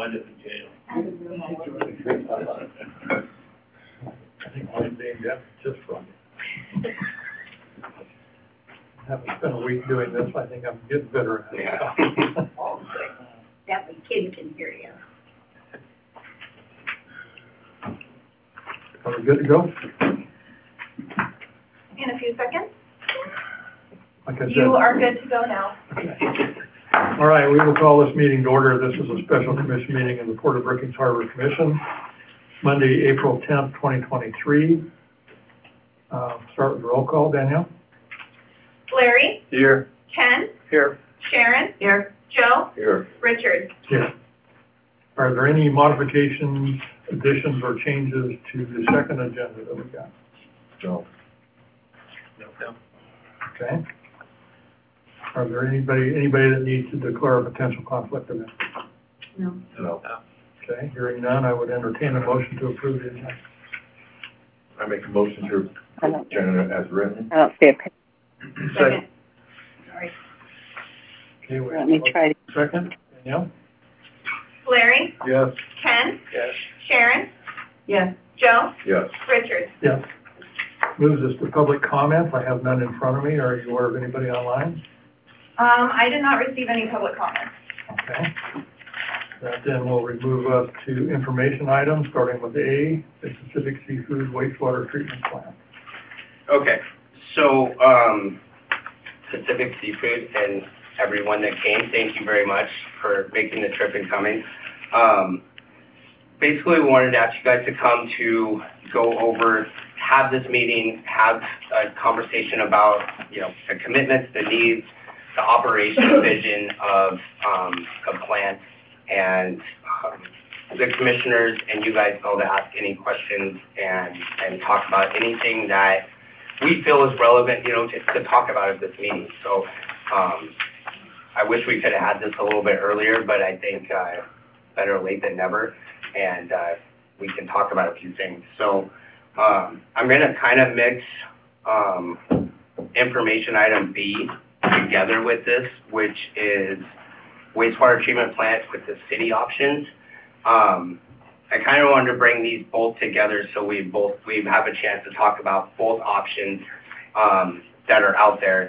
wind up in jail. I think I'm being deaf just from. Having spent a week doing this, I think I'm getting better at it. Yeah. Oh, good. That way Kim can hear you. Are we good to go? In a few seconds. Like I said. You are good to go now. Okay. All right, we will call this meeting to order. This is a special commission meeting of the Port of Brookings Harbor Commission, Monday, April 10th, 2023. Start with the roll call. Danielle? Larry, Here. Ken, Here. Sharon, Here. Joe, Here. Richard. Yes. Are there any modifications, additions, or changes to the second agenda that we got? No. No. Okay. Are there anybody that needs to declare a potential conflict of interest? No. No. Okay, hearing none, I would entertain a motion to approve the agenda. I make a motion to agenda as written. I don't see a picture. Second. Sorry. Okay, we Let me try to. second. Danielle? Larry, Yes. Ken, Yes. Sharon, Yes. Joe, Yes. Richard. Yes. Moves us to public comments. I have none in front of me. Are you aware of anybody online? I did not receive any public comments. Okay. That then will remove us to information items, starting with A, the Pacific Seafood Wastewater Treatment Plant. Okay, so, Pacific Seafood and everyone that came, thank you very much for making the trip and coming. Basically, we wanted to ask you guys to come to go over, have this meeting, have a conversation about, you know, the commitments, the needs, the operation vision of the plant, and the commissioners and you guys know to ask any questions and talk about anything that we feel is relevant, you know, to talk about at this meeting. So I wish we could have had this a little bit earlier, but I think better late than never, and we can talk about a few things. So I'm going to kind of mix information item B together with this, which is wastewater treatment plant with the city options. I kind of wanted to bring these both together so we have a chance to talk about both options that are out there.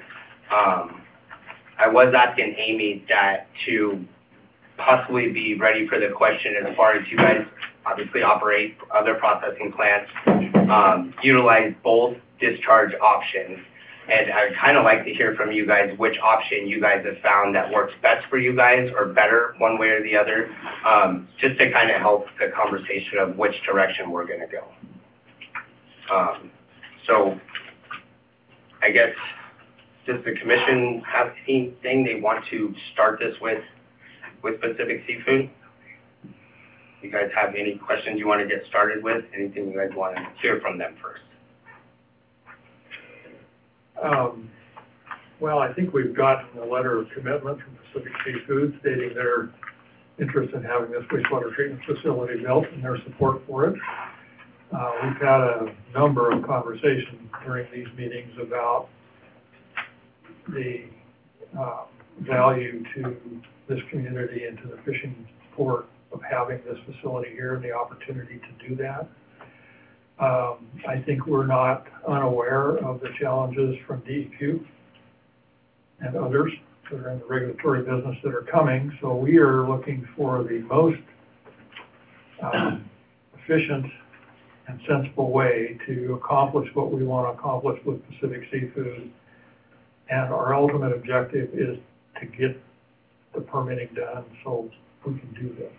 I was asking Amy that to possibly be ready for the question as far as you guys obviously operate other processing plants, utilize both discharge options. And I'd kind of like to hear from you guys which option you guys have found that works best for you guys or better one way or the other, just to kind of help the conversation of which direction we're going to go. So I guess, does the commission have anything they want to start this with Pacific Seafood? You guys have any questions you want to get started with? Anything you guys want to hear from them first? Well, I think we've gotten a letter of commitment from Pacific Seafood stating their interest in having this wastewater treatment facility built and their support for it. We've had a number of conversations during these meetings about the value to this community and to the fishing port of having this facility here and the opportunity to do that. I think we're not unaware of the challenges from DEQ and others that are in the regulatory business that are coming. So we are looking for the most efficient and sensible way to accomplish what we want to accomplish with Pacific Seafood. And our ultimate objective is to get the permitting done so we can do this.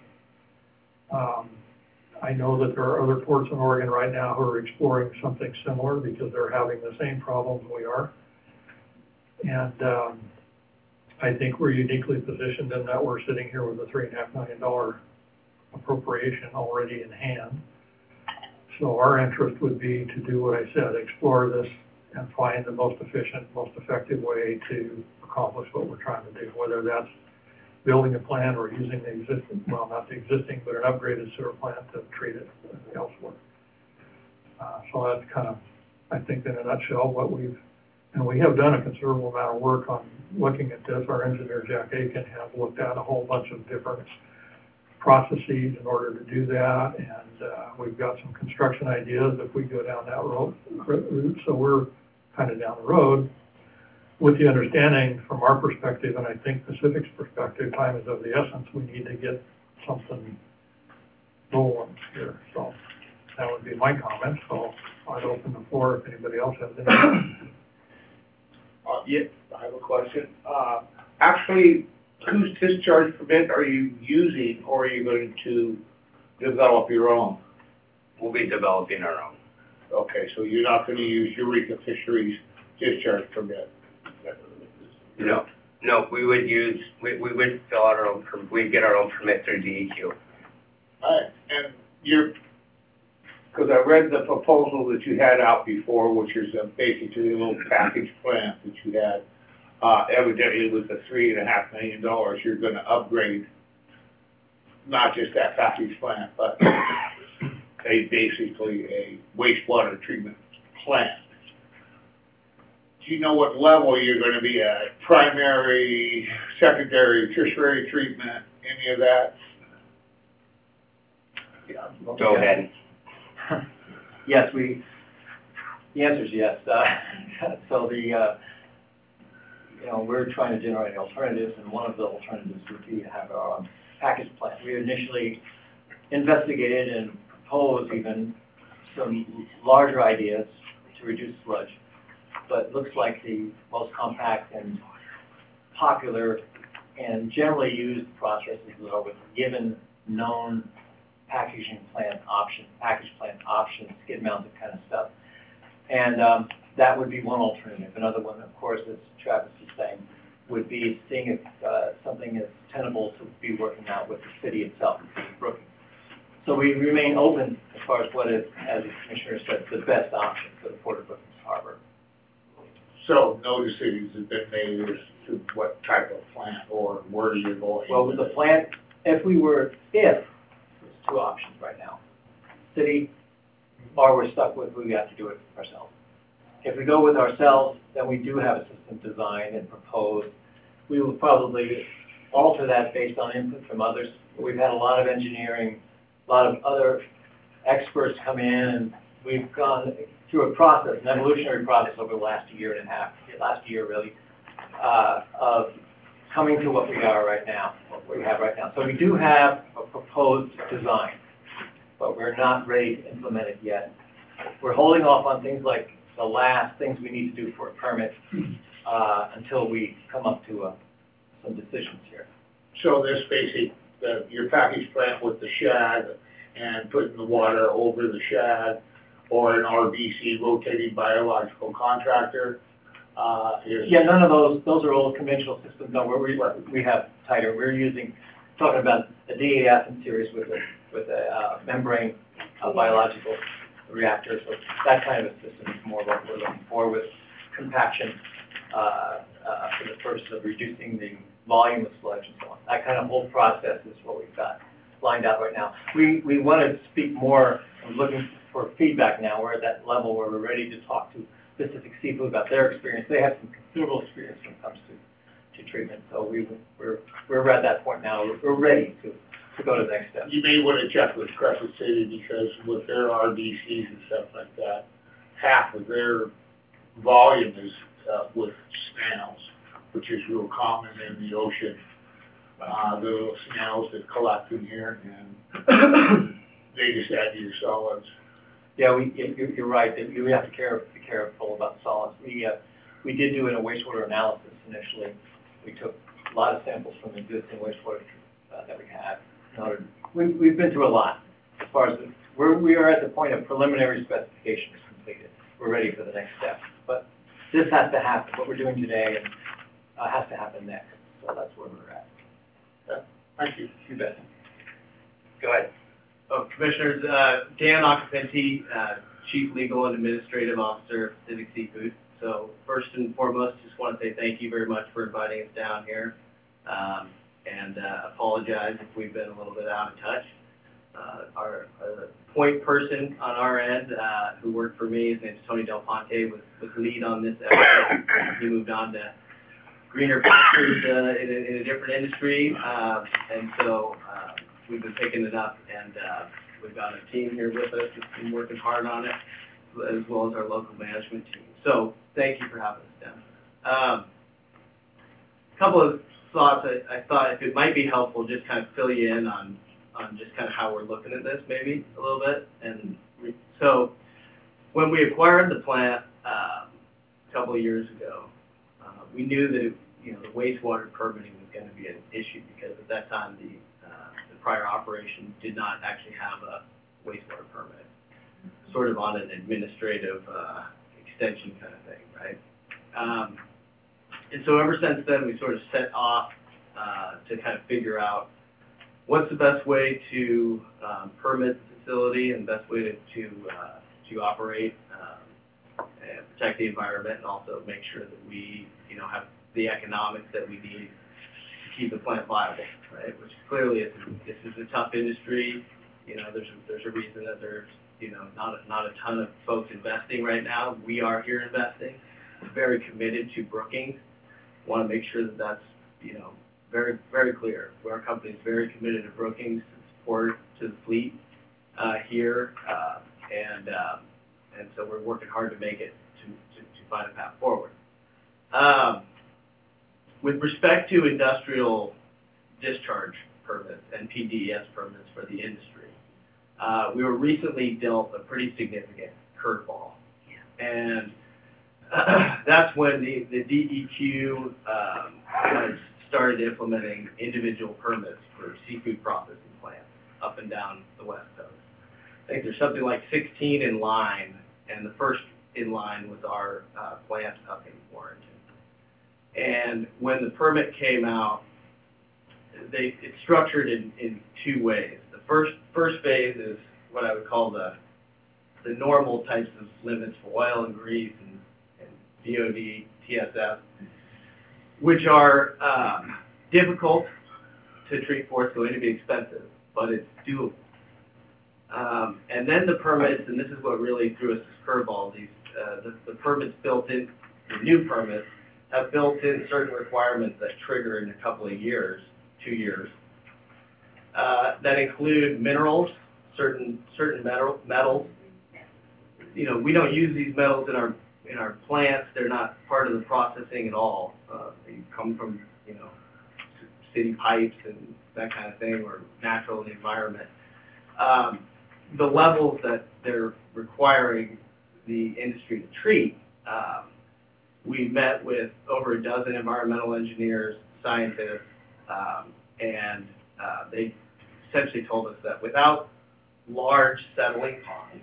I know that there are other ports in Oregon right now who are exploring something similar because they're having the same problems we are. And I think we're uniquely positioned in that we're sitting here with a $3.5 million appropriation already in hand. So our interest would be to do what I said, explore this and find the most efficient, most effective way to accomplish what we're trying to do, whether that's building a plant or using the existing, well, not the existing, but an upgraded sewer plant to treat it elsewhere. So that's kind of, I think in a nutshell, what we have done a considerable amount of work on looking at this. Our engineer, Jack Aiken, has looked at a whole bunch of different processes in order to do that, and we've got some construction ideas if we go down that route. So we're kind of down the road with the understanding from our perspective, and I think Pacific's perspective, time is of the essence. We need to get something rolling here. So that would be my comment. So I'd open the floor if anybody else has any. Yeah, I have a question. Actually, whose discharge permit are you using, or are you going to develop your own? We'll be developing our own. Okay, so you're not gonna use Eureka Fisheries discharge permit? No, we would fill out our own, we'd get our own permit through DEQ. Alright, and because I read the proposal that you had out before, which is basically a little package plan that you had. Evidently with the $3.5 million, you're gonna upgrade not just that package plant, but basically a wastewater treatment plant. Do you know what level you're gonna be at? Primary, secondary, tertiary treatment, any of that? Go ahead. Yes, the answer is yes. So we're trying to generate alternatives, and one of the alternatives would be to have our own package plant. We initially investigated and proposed even some larger ideas to reduce sludge, but it looks like the most compact and popular and generally used processes are with given known package plant options, skid mounted kind of stuff. And that would be one alternative. Another one, of course, as Travis is saying, would be seeing if something is tenable to be working out with the city itself, Brookings. So we remain open as far as what is, as the Commissioner said, the best option for the Port of Brookings Harbor. So no decisions have been made as to what type of plant or where you're going? Well, with the plant, there's two options right now. City, or we're stuck with, we have to do it ourselves. If we go with ourselves, then we do have a system designed and proposed. We will probably alter that based on input from others. We've had a lot of engineering, a lot of other experts come in, and we've gone through a process, an evolutionary process over the last year and a half, last year really, of coming to what we are right now, what we have right now. So we do have a proposed design, but we're not ready to implement it yet. We're holding off on things like the last things we need to do for a permit until we come up to some decisions here. So this basic, your package plant with the shag and putting the water over the shag, or an RBC, rotating biological contractor, Yeah, none of those are old conventional systems. No, we have tighter. We're talking about a DAF series with a membrane biological reactor. So that kind of a system is more what we're looking for, with compaction for the purpose of reducing the volume of sludge and so on. That kind of whole process is what we've got lined out right now. We want to speak more. I'm looking for feedback now. We're at that level where we're ready to talk to Pacific Seafood about their experience. They have some considerable experience when it comes to treatment. So we're at that point now. We're ready to go to the next step. You may want to check with Crescent City, because with their RDCs and stuff like that, half of their volume is with snails, which is real common in the ocean. The little snails that collect in here, and they just add to your solids. Yeah, you're right. That you have to be careful about solids. We did do a wastewater analysis initially. We took a lot of samples from the existing wastewater that we had. We've been through a lot as far as we are at the point of preliminary specifications completed. We're ready for the next step. But this has to happen. What we're doing today has to happen next. So that's where we're at. Yeah. Thank you. You bet. Go ahead. Commissioners, Dan Occupanti, Chief Legal and Administrative Officer, Pacific Seafood. So first and foremost, just want to say thank you very much for inviting us down here, and apologize if we've been a little bit out of touch. Our point person on our end, who worked for me, his name is Tony Del Ponte, was lead on this effort. He moved on to greener pastures in a different industry, and so we've been picking it up, and, we've got a team here with us that's been working hard on it, as well as our local management team. So, thank you for having us down. Couple of thoughts, I thought if it might be helpful, just kind of fill you in on just kind of how we're looking at this, maybe, a little bit. And so, when we acquired the plant, a couple of years ago, we knew that, the wastewater permitting was going to be an issue, because at that time, the prior operation did not actually have a wastewater permit, sort of on an administrative extension kind of thing, right? And so ever since then, we sort of set off to kind of figure out what's the best way to permit the facility and best way to operate and protect the environment, and also make sure that we, have the economics that we need to keep the plant viable, right? Which clearly this is a tough industry. There's a reason that there's not a ton of folks investing right now. We are here investing. We're very committed to Brookings. Want to make sure that that's very, very clear. Our company is very committed to Brookings, support to the fleet here, and so we're working hard to make it to find a path forward. With respect to industrial discharge permits and PDES permits for the industry, we were recently dealt a pretty significant curveball, and that's when the DEQ has started implementing individual permits for seafood processing plants up and down the West Coast. I think there's something like 16 in line, and the first in line was our plant up in Warrenton. And when the permit came out, it's structured in two ways. The first phase is what I would call the normal types of limits for oil and grease and DOD, TSF, which are difficult to treat for. It's going to be expensive, but it's doable. And then the permits, and this is what really threw us this curveball, the permits built in, the new permits, have built in certain requirements that trigger in a couple of years, 2 years, that include minerals, certain metals. We don't use these metals in our plants. They're not part of the processing at all. They come from, city pipes and that kind of thing, or natural in the environment. The levels that they're requiring the industry to treat, we met with over a dozen environmental engineers, scientists, and they essentially told us that without large settling ponds,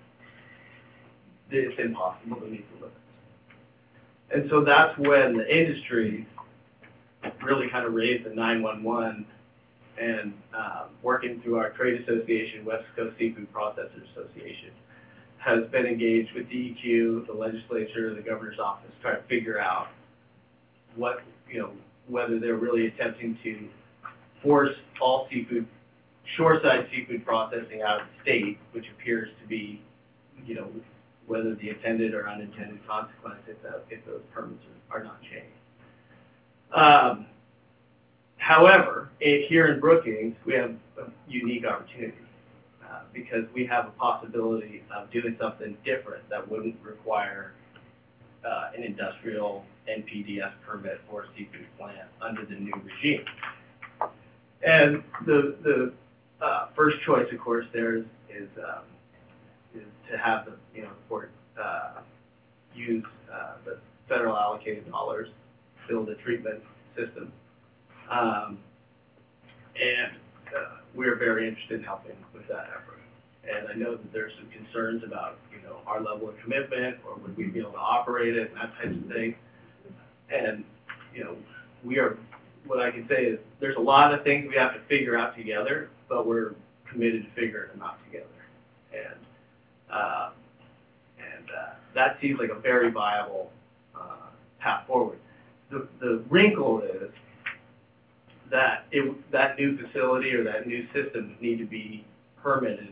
it's impossible to meet the limits. And so that's when the industry really kind of raised the 911, and working through our trade association, West Coast Seafood Processors Association, has been engaged with DEQ, the legislature, the governor's office, trying to figure out what, whether they're really attempting to force all shoreside seafood processing out of the state, which appears to be, whether the intended or unintended consequence if those permits are not changed. However, here in Brookings, we have a unique opportunity because we have a possibility of doing something different that wouldn't require an industrial NPDES permit for a seafood plant under the new regime. And the first choice, of course, there is to have the port use the federal allocated dollars, build a treatment system, and we're very interested in helping with that effort. And I know that there's some concerns about our level of commitment, or would we be able to operate it, and that type of thing. And we are. What I can say is there's a lot of things we have to figure out together, but we're committed to figuring them out together. And that seems like a very viable path forward. The wrinkle is that that new facility or that new system would need to be permitted,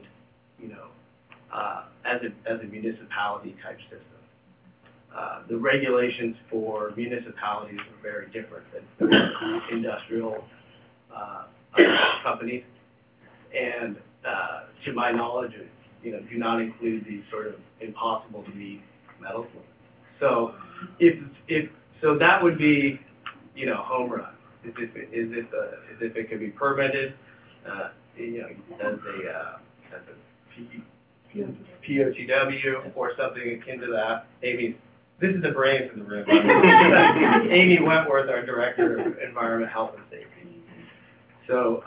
as a municipality type system. The regulations for municipalities are very different than for industrial companies. and, to my knowledge, do not include these sort of impossible to meet metals limits. So so that would be, home run, is if it could be permitted, as a POTW or something akin to that. Amy, this is the brains in the room. Amy Wentworth, our Director of Environment, Health, and Safety. So,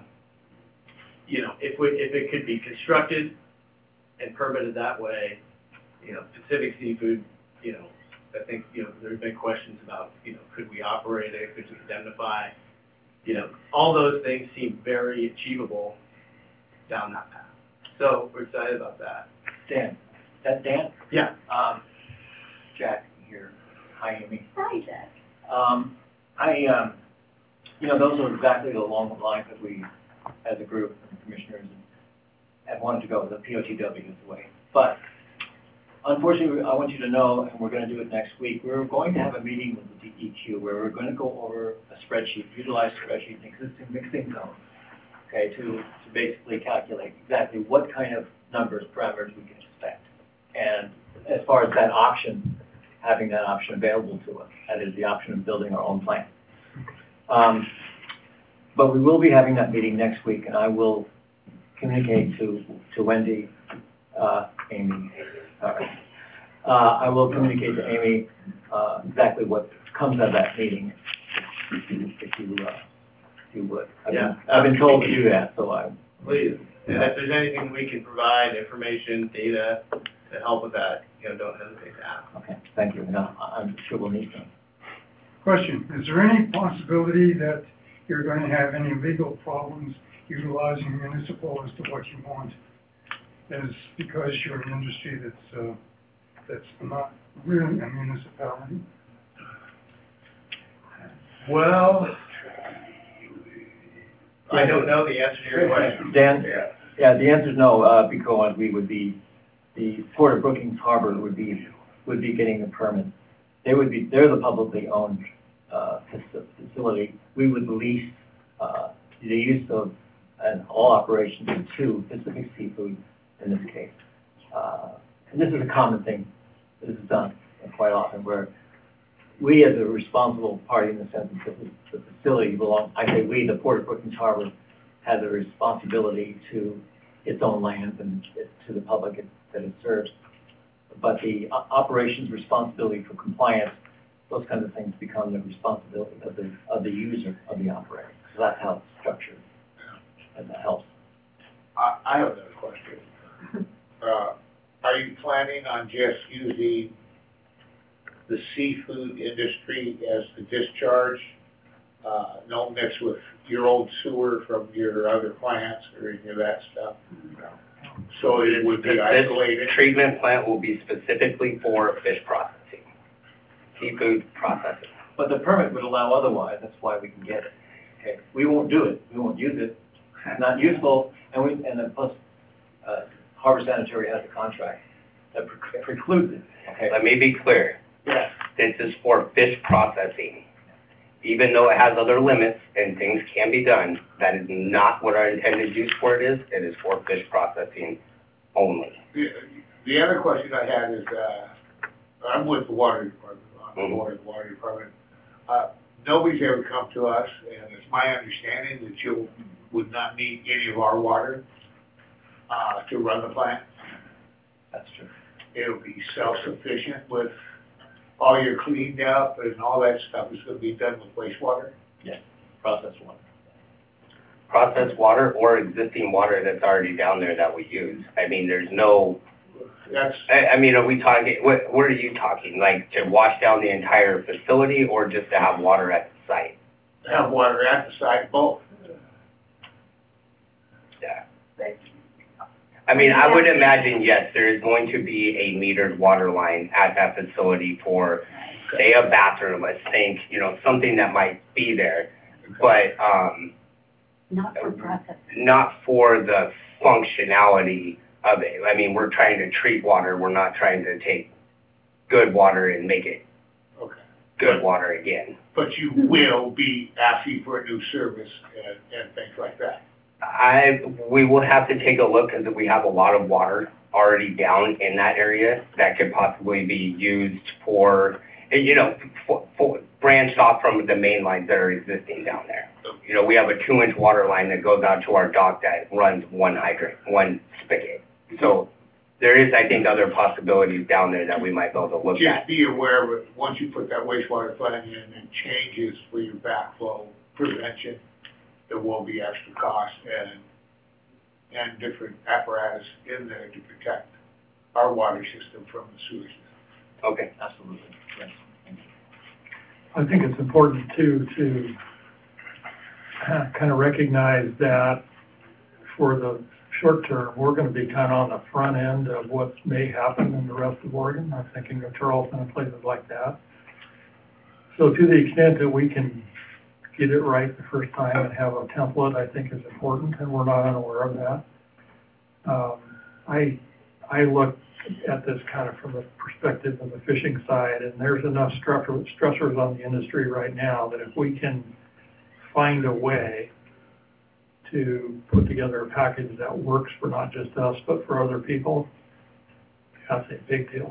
if it could be constructed and permitted that way, Pacific Seafood, I think, there's been questions about, could we operate it, could we indemnify? All those things seem very achievable down that path. So we're excited about that. Dan, that Dan? Yeah. Jack here. Hi, Amy. Hi, Jack. Those are exactly along the lines that we, as a group of commissioners, had wanted to go, the POTW is the way. But unfortunately, I want you to know, and we're going to do it next week, we're going to have a meeting with the DEQ where we're going to go over a spreadsheet, utilize a spreadsheet, an existing mixing zone, okay, to basically calculate exactly what kind of numbers, parameters we can expect. And as far as that option, having that option available to us, that is the option of building our own plant. But we will be having that meeting next week, and I will communicate to Wendy, Amy, I will communicate to Amy exactly what comes of that meeting, if you would. I've been told to do that, so I. Please, and if there's anything we can provide, information, data, to help with that, don't hesitate to ask. Okay, thank you. No, I'm sure we'll need some. Question, is there any possibility that you're going to have any legal problems utilizing municipal as to what you want? As because you're an industry that's not really a municipality? Well, I don't know the answer to your question. Dan? Yeah, the answer is no, because the Port of Brookings Harbor would be getting the permit. They're the publicly owned facility. We would lease the use of and all operations to Pacific Seafood in this case. And this is a common thing. This is done quite often where we as a responsible party in the sense that the facility I say we, the Port of Brookings Harbor, has a responsibility to its own land and to the public that it serves. But the operations responsibility for compliance, those kinds of things become the responsibility of the user of the operator. So that's how it's structured, and that helps. I have another question. Are you planning on just using the seafood industry as the discharge, no mix with your old sewer from your other plants or any of that stuff? So it would be isolated? This treatment plant will be specifically for fish processing, seafood processing. But the permit would allow otherwise, that's why we can get it. Okay, we won't do it, we won't use it, it's not useful, and then plus, Harbor Sanitary has a contract that precludes it, okay? Let me be clear. Yes. This is for fish processing. Even though it has other limits and things can be done, that is not what our intended use for it is. It is for fish processing only. The other question I had is, I'm with the water department, I'm the water department. Nobody's ever come to us, and it's my understanding that you would not need any of our water to run the plant. That's true. It'll be self-sufficient with all your cleaned up and all that stuff is gonna be done with wastewater? Yes, processed water. Processed water or existing water that's already down there that we use. I mean, there's no, That's, I mean, are we talking, what are you talking? Like to wash down the entire facility or just to have water at the site? have water at the site, both. Yeah. I mean, I would imagine, yes, there is going to be a metered water line at that facility for, say, a bathroom, a sink, something that might be there. But, Not for processing. not for the functionality of it. I mean, we're trying to treat water. We're not trying to take good water and make it Okay. good water again. But you will be asking for a new service and things like that. We will have to take a look because we have a lot of water already down in that area that could possibly be used for, for branched off from the main lines that are existing down there. We have a 2-inch water line that goes out to our dock that runs one hydrant, one spigot. So there is, I think, other possibilities down there that we might be able to look at. Just be aware of it, once you put that wastewater plant in and changes for your backflow prevention, there will be extra costs and different apparatus in there to protect our water system from the sewage system. Okay. Absolutely, yes, thank you. I think it's important too to kind of recognize that for the short term, we're going to be kind of on the front end of what may happen in the rest of Oregon. I'm thinking of Charleston and places like that. So to the extent that we can get it right the first time and have a template, I think is important, and we're not unaware of that. I look at this kind of from the perspective of the fishing side, and there's enough stressors on the industry right now that if we can find a way to put together a package that works for not just us, but for other people, that's a big deal.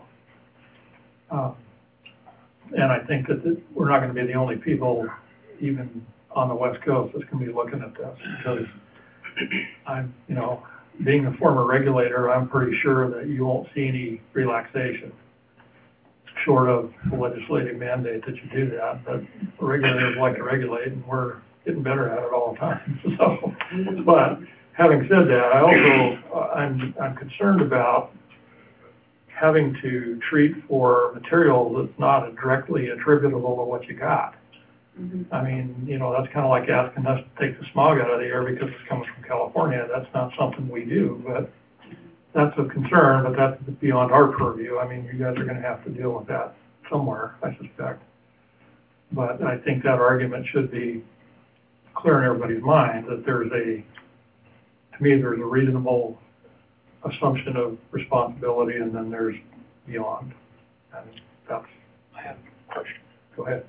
And I think that we're not going to be the only people, even on the West Coast, that's going to be looking at this, because I'm, being a former regulator, I'm pretty sure that you won't see any relaxation short of a legislative mandate that you do that. But regulators like to regulate, and we're getting better at it all the time. So, but having said that, I'm concerned about having to treat for material that's not directly attributable to what you got. I mean, that's kind of like asking us to take the smog out of the air because it's coming from California. That's not something we do, but that's a concern, but that's beyond our purview. I mean, you guys are going to have to deal with that somewhere, I suspect. But I think that argument should be clear in everybody's mind that to me, there's a reasonable assumption of responsibility, and then there's beyond. And I have a question. Go ahead.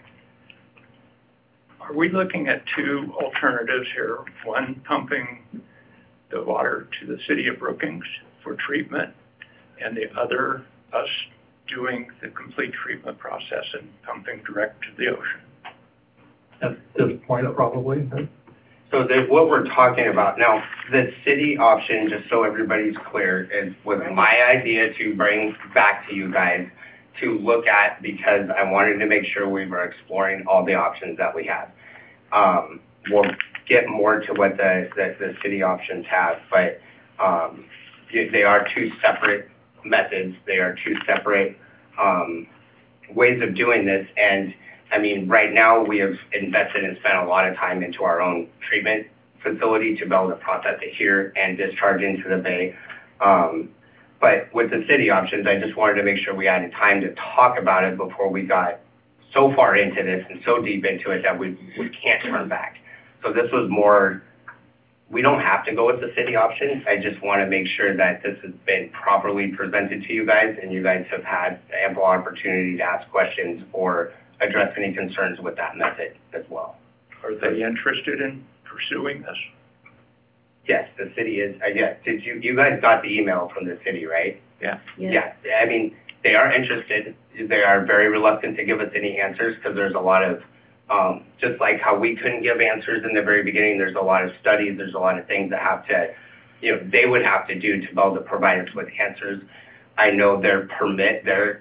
Are we looking at two alternatives here? One, pumping the water to the city of Brookings for treatment, and the other, us doing the complete treatment process and pumping direct to the ocean? At this point, probably. So what we're talking about now, the city option, just so everybody's clear, was my idea to bring back to you guys to look at, because I wanted to make sure we were exploring all the options that we have. We'll get more to what the city options have, but they are two separate methods. They are two separate ways of doing this. And I mean, right now we have invested and spent a lot of time into our own treatment facility to be able to process it here and discharge into the bay. But with the city options, I just wanted to make sure we had time to talk about it before we got so far into this and so deep into it that we can't turn back. So this was more, we don't have to go with the city option. I just want to make sure that this has been properly presented to you guys, and you guys have had ample opportunity to ask questions or address any concerns with that method as well. Are they interested in pursuing this? Yes, the city is, yes. Did you guys got the email from the city, right? Yeah. Yeah, I mean, they are interested. They are very reluctant to give us any answers because there's a lot of, just like how we couldn't give answers in the very beginning, there's a lot of studies, there's a lot of things that have to, they would have to do to be able to provide us with answers. I know their permit, their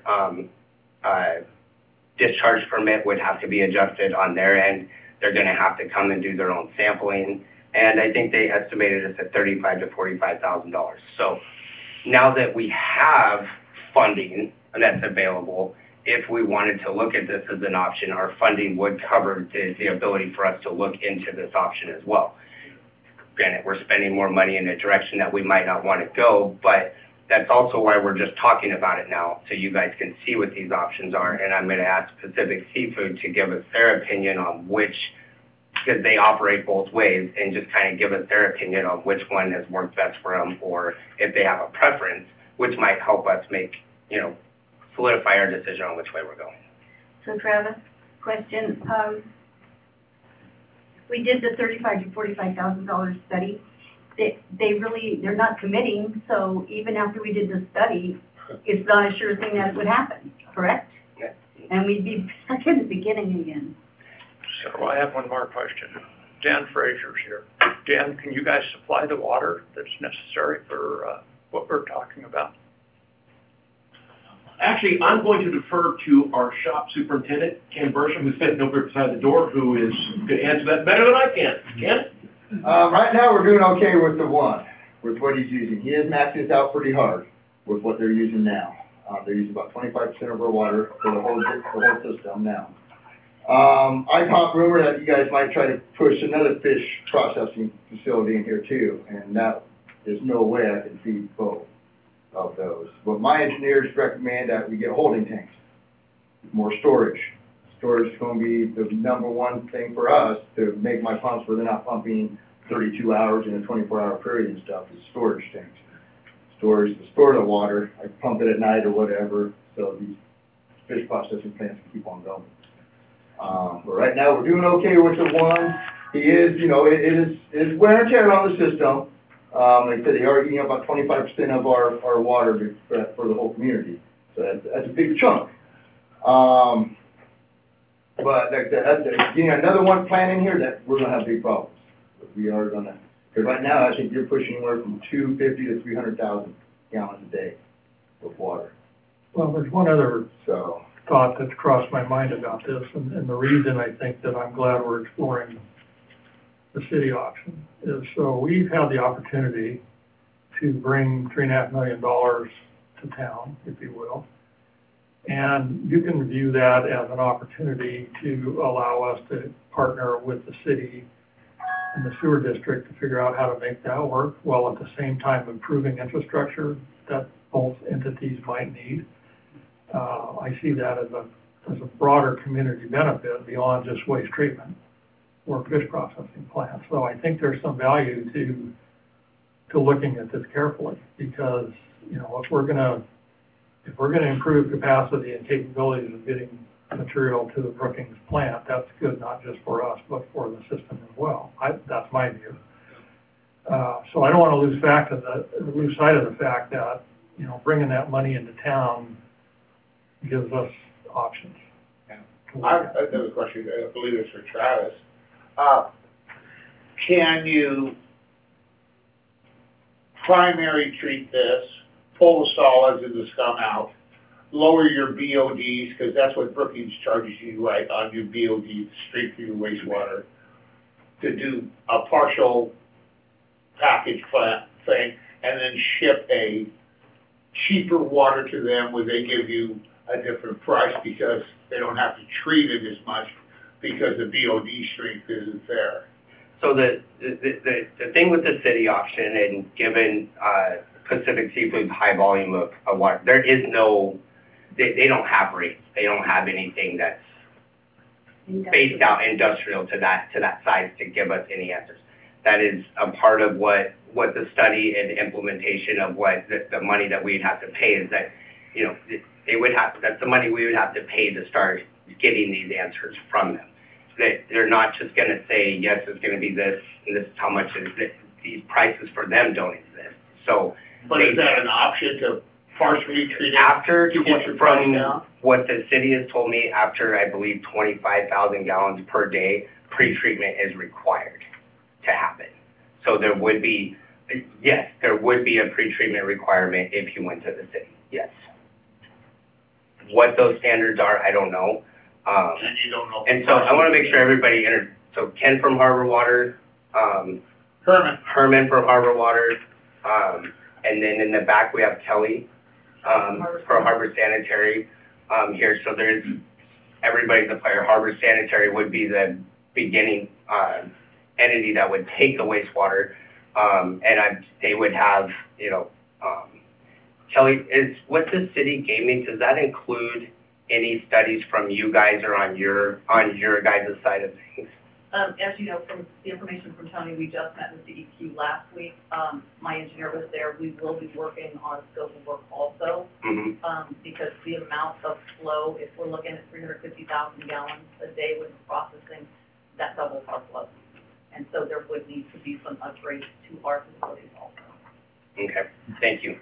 discharge permit would have to be adjusted on their end. They're going to have to come and do their own sampling. And I think they estimated us at $35,000 to $45,000. So now that we have funding that's available, if we wanted to look at this as an option, our funding would cover the ability for us to look into this option as well. Granted, we're spending more money in a direction that we might not want to go, but that's also why we're just talking about it now, so you guys can see what these options are. And I'm going to ask Pacific Seafood to give us their opinion on which, because they operate both ways, and just kind of give us their opinion on which one has worked best for them, or if they have a preference, which might help us make, solidify our decision on which way we're going. So Travis, question, we did the $35,000 to $45,000 study, they're not committing, so even after we did the study, it's not a sure thing that it would happen, correct? Yeah. And we'd be back in the beginning again. So I have one more question. Dan Frazier's here. Dan, can you guys supply the water that's necessary for what we're talking about? Actually, I'm going to defer to our shop superintendent, Ken Bersham, who's sitting over beside the door, who is going to answer that better than I can. Ken? Right now, we're doing okay with the one, with what he's using. He has maxed this out pretty hard with what they're using now. They're using about 25% of our water for the whole system now. I caught rumor that you guys might try to push another fish processing facility in here too, and that, there's no way I can feed both of those. But my engineers recommend that we get holding tanks, more storage. Storage is going to be the number one thing for us to make my pumps where they're not pumping 32 hours in a 24-hour period and stuff, is storage tanks. Storage to store the water, I pump it at night or whatever, so these fish processing plants can keep on going. But right now, we're doing okay with the one. He is, you know, it is wear and tear on the system. Like I said, they are eating about 25% of our water for the whole community. So that's a big chunk. But like that's getting another one plant in here, that we're gonna have big problems. But we are gonna, because right now, I think you're pushing anywhere from 250 to 300,000 gallons a day of water. Well, there's one other So, thought that's crossed my mind about this, and the reason I think that I'm glad we're exploring the city option is, so we've had the opportunity to bring $3.5 million to town, if you will. And you can view that as an opportunity to allow us to partner with the city and the sewer district to figure out how to make that work, while at the same time improving infrastructure that both entities might need. I see that as a broader community benefit beyond just waste treatment or fish processing plants. So I think there's some value to looking at this carefully, because, you know, if we're gonna improve capacity and capabilities of getting material to the Brookings plant, that's good not just for us, but for the system as well. That's my view. So I don't want to lose sight of the fact that, you know, bringing that money into town gives us options. I have another question, I believe it's for Travis. Can you primary treat this, pull the solids and the scum out, lower your BODs, because that's what Brookings charges you, right, on your BOD, straight through your wastewater, to do a partial package plant thing, and then ship a cheaper water to them where they give you a different price because they don't have to treat it as much because the BOD strength isn't there. So the thing with the city option, and given Pacific Seafood's high volume of water, there is no, they don't have rates. They don't have anything that's spaced out industrial to that size to give us any answers. That is a part of what the study and implementation of what the money that we'd have to pay is, that, you know, that's the money we would have to pay to start getting these answers from them. They're not just going to say, yes, it's going to be this, and this is how much it is. These prices for them don't exist. So, but is that an option to partially treat it? After, to get your price from down? what the city has told me, after I believe 25,000 gallons per day, pre-treatment is required to happen. So there would be, yes, there would be a pre-treatment requirement if you went to the city, yes. What those standards are, I don't know. And you don't know. And so I want to make sure everybody so Ken from Harbor Water, Herman from Harbor Water, and then in the back we have Kelly for Harbor Sanitary here. So there's, everybody's a player. Harbor Sanitary would be the beginning entity that would take the wastewater, and they would have, you know, Kelly, is what the city gave me, does that include any studies from you guys or on your guys' side of things? As you know, from the information from Tony, we just met with DEQ last week. My engineer was there. We will be working on scope of work also, because the amount of flow, if we're looking at 350,000 gallons a day with processing, that doubles our flow. And so there would need to be some upgrades to our facilities also. Okay, thank you.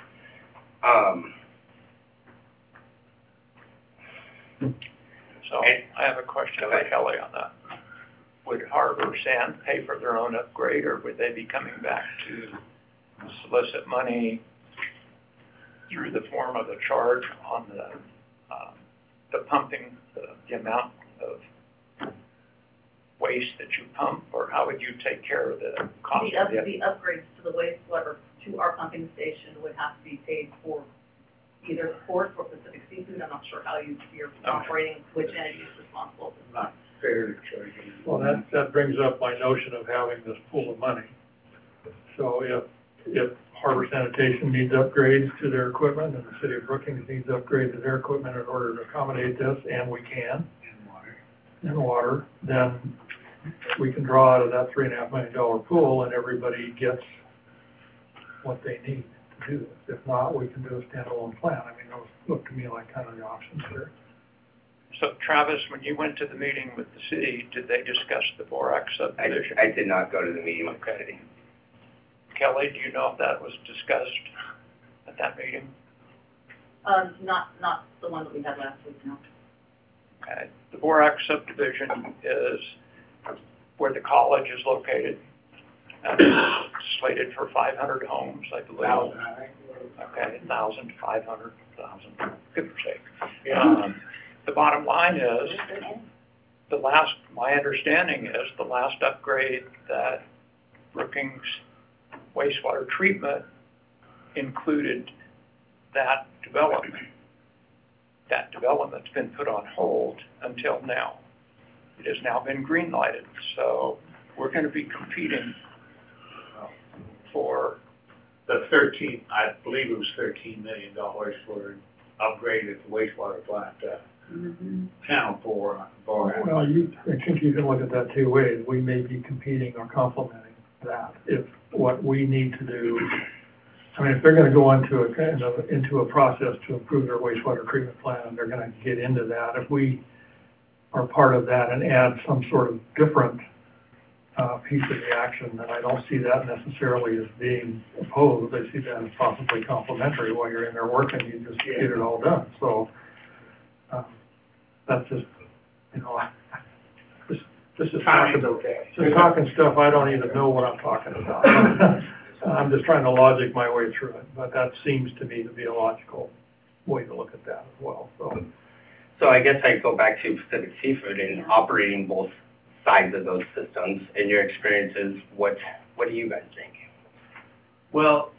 So I have a question for Kelly on that. Would Harbor Sand pay for their own upgrade, or would they be coming back to solicit money through the form of a charge on the pumping, the amount of waste that you pump, or how would you take care of the cost of it? The upgrades to the wastewater, to our pumping station would have to be paid for either the port or Pacific Seafood. I'm not sure how you're operating, which entity is responsible. Not fair to charge you. Well, that brings up my notion of having this pool of money. So if Harbor Sanitation needs upgrades to their equipment, and the city of Brookings needs upgrades to their equipment in order to accommodate this, and we can, in water, then we can draw out of that $3.5 million pool, and everybody gets what they need to do this. If not, we can do a standalone plan. I mean, those look to me like kind of the options here. So Travis, when you went to the meeting with the city, did they discuss the Borax subdivision? I did not go to the meeting with the city. Kelly, do you know if that was discussed at that meeting? Not the one that we had last week, no. Okay. The Borax subdivision is where the college is located. It's slated for 500 homes, I believe. 1,000, I think. Okay, 1,000, 500, 1,000, give or take. The bottom line is, my understanding is the last upgrade that Brookings wastewater treatment included that development. That development's been put on hold until now. It has now been green lighted, so we're going to be competing for I believe it was $13 million for an upgrade at the wastewater plant, Channel 4 on Borax. Well, I think you can look at that two ways. We may be competing or complementing that. If what we need to do, I mean, if they're gonna go into a process to improve their wastewater treatment plan, they're gonna get into that. If we are part of that and add some sort of different piece of the action, then I don't see that necessarily as being opposed. I see that as possibly complementary. While you're in there working, you just get it all done. So that's just, this is Timing's okay. Just talking stuff I don't even know what I'm talking about. I'm just trying to logic my way through it, but that seems to me to be a logical way to look at that as well, So I guess I'd go back to Pacific Seafood and operating both sides of those systems. In your experiences, what do you guys think? Well,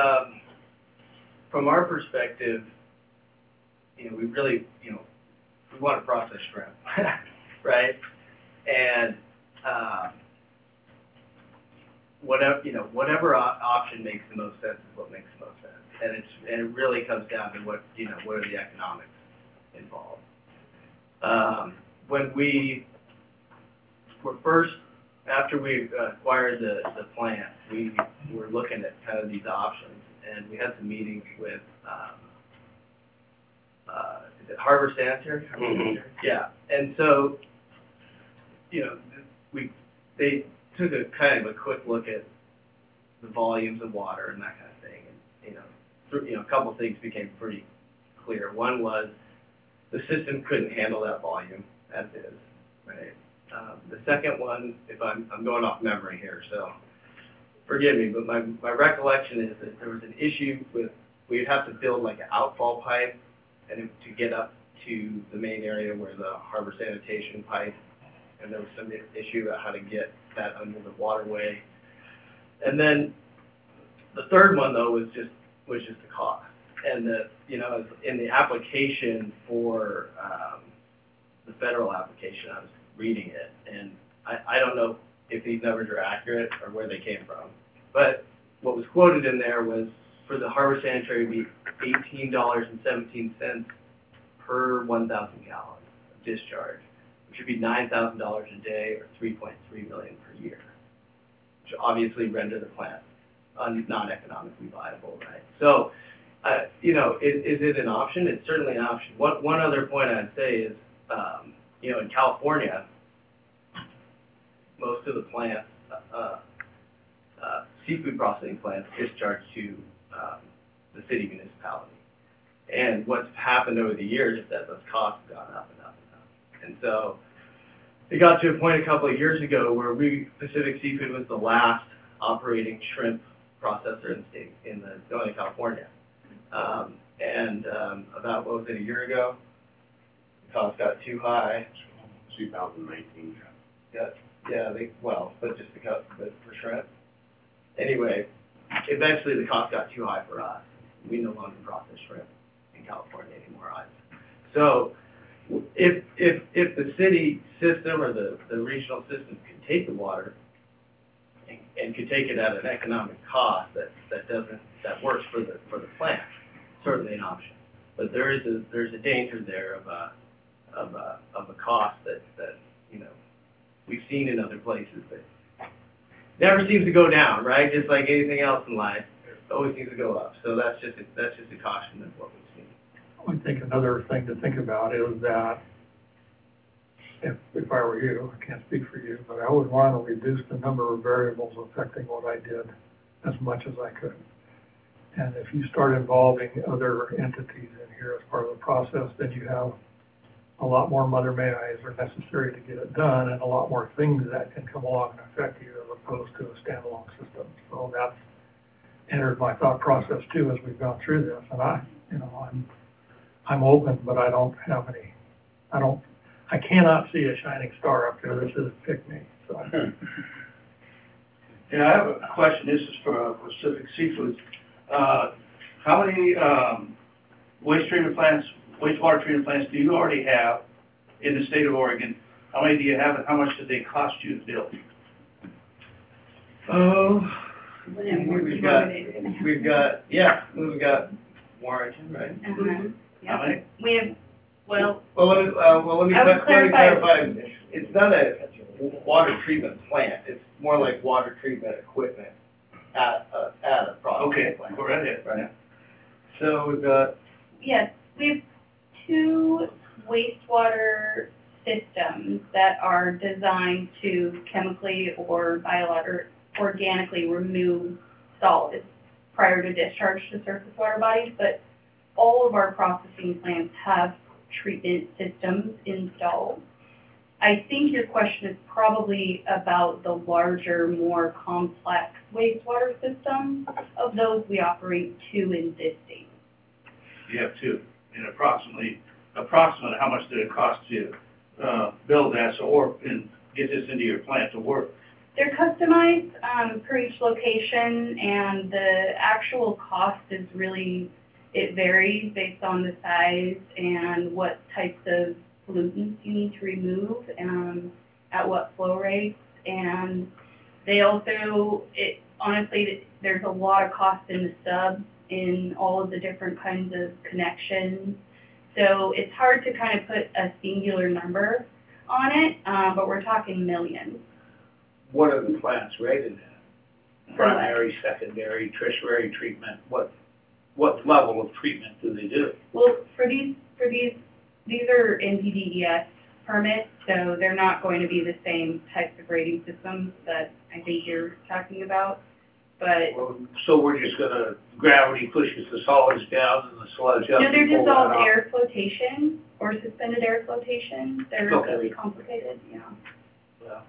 from our perspective, we really, we want to process shrimp, right? And whatever option makes the most sense is what makes the most sense, and it really comes down to what are the economics involved. When we were first, after we acquired the plant, we were looking at kind of these options, and we had some meetings with is it Harbor Sanitary? Mm-hmm. Yeah, and so they took a kind of a quick look at the volumes of water and that kind of thing, and a couple of things became pretty clear. One was the system couldn't handle that volume as is, right? The second one, if I'm going off memory here, so forgive me, but my recollection is that there was an issue with, we'd have to build like an outfall pipe and to get up to the main area where the Harbor Sanitation pipe, and there was some issue about how to get that under the waterway. And then the third one though was just the cost. And in the application for the federal application, I was reading it, and I don't know if these numbers are accurate or where they came from, but what was quoted in there was for the Harbor Sanitary to be $18.17 per 1,000 gallons of discharge, which would be $9,000 a day or $3.3 million per year, which obviously render the plant non-economically viable, right? So, is it an option? It's certainly an option. One other point I'd say is, in California, most of the plants, seafood processing plants discharge to, the city municipality. And what's happened over the years is that those costs have gone up and up and up. And so it got to a point a couple of years ago where Pacific Seafood was the last operating shrimp processor in the state, in Southern California. About, what was it, a year ago? The cost got too high. 2019. But just because, but for shrimp. Anyway, eventually the cost got too high for us. We no longer process shrimp in California anymore either. So if the city system or the regional system could take the water and could take it at an economic cost that works for the plant, certainly an option. But there's a danger there of a cost that we've seen in other places that never seems to go down, right? Just like anything else in life, it always seems to go up. So that's just a caution of what we've seen. I think another thing to think about is that if I were you, I can't speak for you, but I would want to reduce the number of variables affecting what I did as much as I could. And if you start involving other entities in here as part of the process, then you have a lot more mother may I's are necessary to get it done, and a lot more things that can come along and affect you as opposed to a standalone system. So that's entered my thought process too as we've gone through this. And I'm open, but I don't have any. I cannot see a shining star up there that says pick me. So. Yeah, I have a question. This is for Pacific Seafood. How many wastewater treatment plants do you already have in the state of Oregon? How many do you have, and how much did they cost you to build? We've got Warrington, right? How many? We have, Let me clarify. It's not a water treatment plant. It's more like water treatment equipment at a processing plant. Go right ahead. Right. So we've got. yes, we have 2 wastewater systems that are designed to chemically or organically remove solids prior to discharge to surface water bodies, but all of our processing plants have treatment systems installed. I think your question is probably about the larger, more complex wastewater systems. Of those, we operate 2 in this state. You have 2. And approximate how much did it cost to build that and get this into your plant to work? They're customized per each location, and the actual cost is really, it varies based on the size and what types of pollutants you need to remove, at what flow rates. And they also, honestly, there's a lot of cost in the subs in all of the different kinds of connections. So it's hard to kind of put a singular number on it, but we're talking millions. What are the plants rated at? Primary, secondary, tertiary treatment? What level of treatment do they do? Well, for these are NPDES permits, so they're not going to be the same types of rating systems that I think you're talking about. But so we're just gonna, gravity pushes the solids down and the sludge up? no, they're and pull that dissolved off? air flotation or suspended air flotation. They're Okay. really complicated, yeah. Yeah.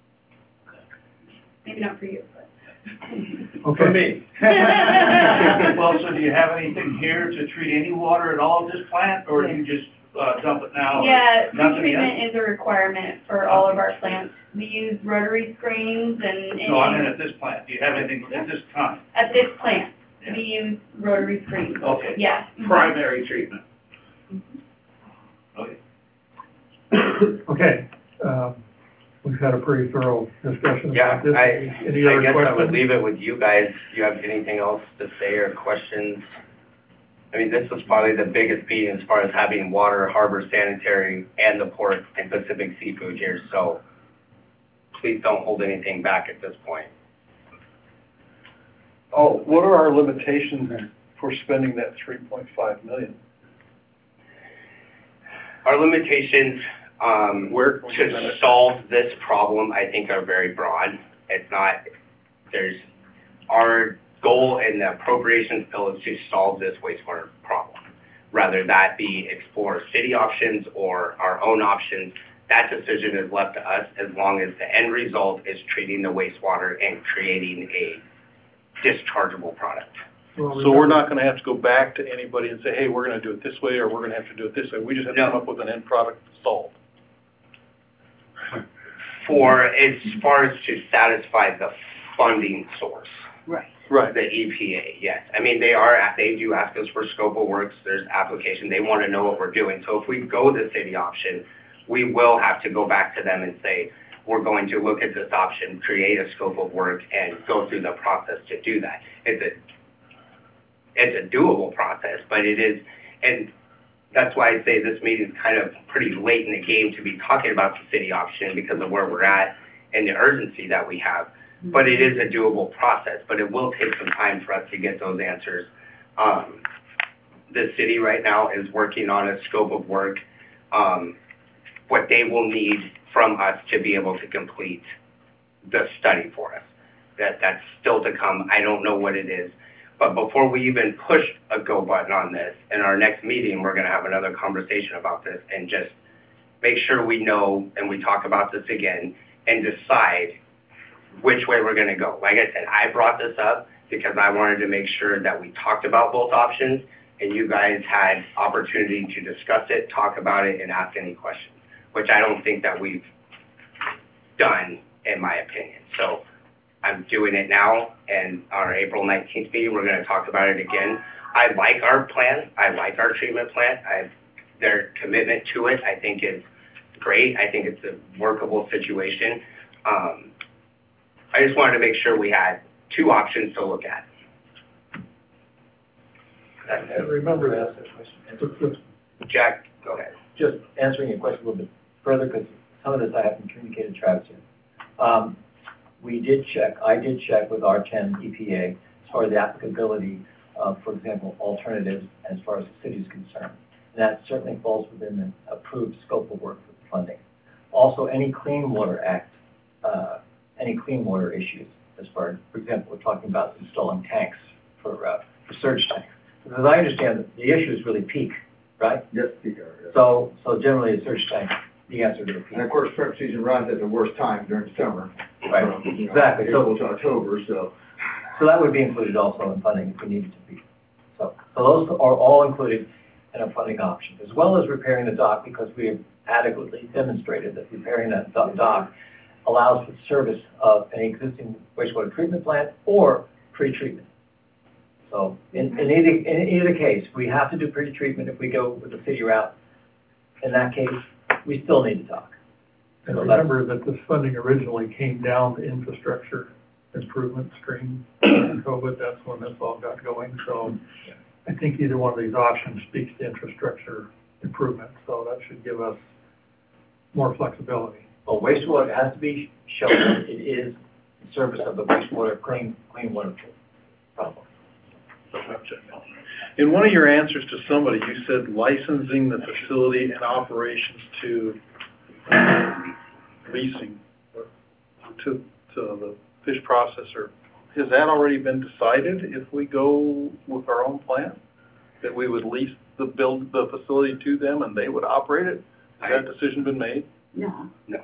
Maybe not for you, but. Okay. For me. Well, so do you have anything here to treat any water at all at this plant, or do you just dump it now? Yeah, nothing pretreatment yet? is a requirement for all of our plants. We use rotary screens and. No, I mean at this plant. Do you have anything at this time? At this plant, Yeah. we use rotary screens. Okay. Yes. Primary treatment. Okay. Okay, we've had a pretty thorough discussion Yeah, about this. Any I other guess I would questions? leave it with you guys. Do you have anything else to say or questions? I mean, this was probably the biggest meeting as far as having water, harbor, sanitary, and the port and Pacific Seafood here, so please don't hold anything back at this point. Oh, what are our limitations for spending that $3.5 million? Our limitations Where can we send To it? solve this problem, I think are very broad. It's not, our goal in the appropriations bill is to solve this wastewater problem. Rather that be explore city options or our own options, that decision is left to us as long as the end result is treating the wastewater and creating a dischargeable product. So we're not gonna have to go back to anybody and say, hey, we're gonna do it this way, or we're gonna have to do it this way. We just have to come up with an end product to solve. For, as far as to satisfy the funding source. Right. Right. The EPA, yes. I mean, they do ask us for scope of works, there's application, they want to know what we're doing. So if we go the city option, we will have to go back to them and say, we're going to look at this option, create a scope of work, and go through the process to do that. It's a doable process, but it is, and that's why I say this meeting is kind of pretty late in the game to be talking about the city option because of where we're at and the urgency that we have. But it is a doable process, but it will take some time for us to get those answers. The city right now is working on a scope of work, what they will need from us to be able to complete the study for us. That's still to come. I don't know what it is. But before we even push a go button on this, in our next meeting, we're gonna have another conversation about this and just make sure we know and we talk about this again and decide which way we're gonna go. Like I said, I brought this up because I wanted to make sure that we talked about both options and you guys had opportunity to discuss it, talk about it, and ask any questions, which I don't think that we've done, in my opinion. So I'm doing it now, and our April 19th meeting, we're gonna talk about it again. I like our plan, I like our treatment plant, their commitment to it, I think is great, I think it's a workable situation. I just wanted to make sure we had two options to look at. And remember that, Jack, go ahead. Just answering your question a little bit further, because some of this I haven't communicated to Travis yet. I did check with R10 EPA as far as the applicability of, for example, alternatives as far as the city is concerned. And that certainly falls within the approved scope of work for the funding. Also, any Clean Water Act, any clean water issues, as far as, for example, we're talking about installing tanks for surge tanks. Because as I understand it, the issue is really peak, right? Yes, peak hour, yes. So generally a surge tank, the answer to the peak. And of course, prep season runs at the worst time during summer. Right, exactly. April to October, so. So that would be included also in funding if we needed to be. So those are all included in a funding option, as well as repairing the dock, because we have adequately demonstrated that repairing that dock allows for the service of an existing wastewater treatment plant or pre-treatment. So in either case, we have to do pre-treatment if we go with the city route. In that case, we still need to talk. and remember that this funding originally came down the infrastructure improvement stream in COVID, that's when this all got going, so I think either one of these options speaks to infrastructure improvement, so that should give us more flexibility. Well, wastewater has to be shown that it is in service of the wastewater, clean water problem. In one of your answers to somebody, you said licensing the facility and operations to leasing to the fish processor. Has that already been decided if we go with our own plan? That we would lease build the facility to them and they would operate it? Has that decision been made? No. No.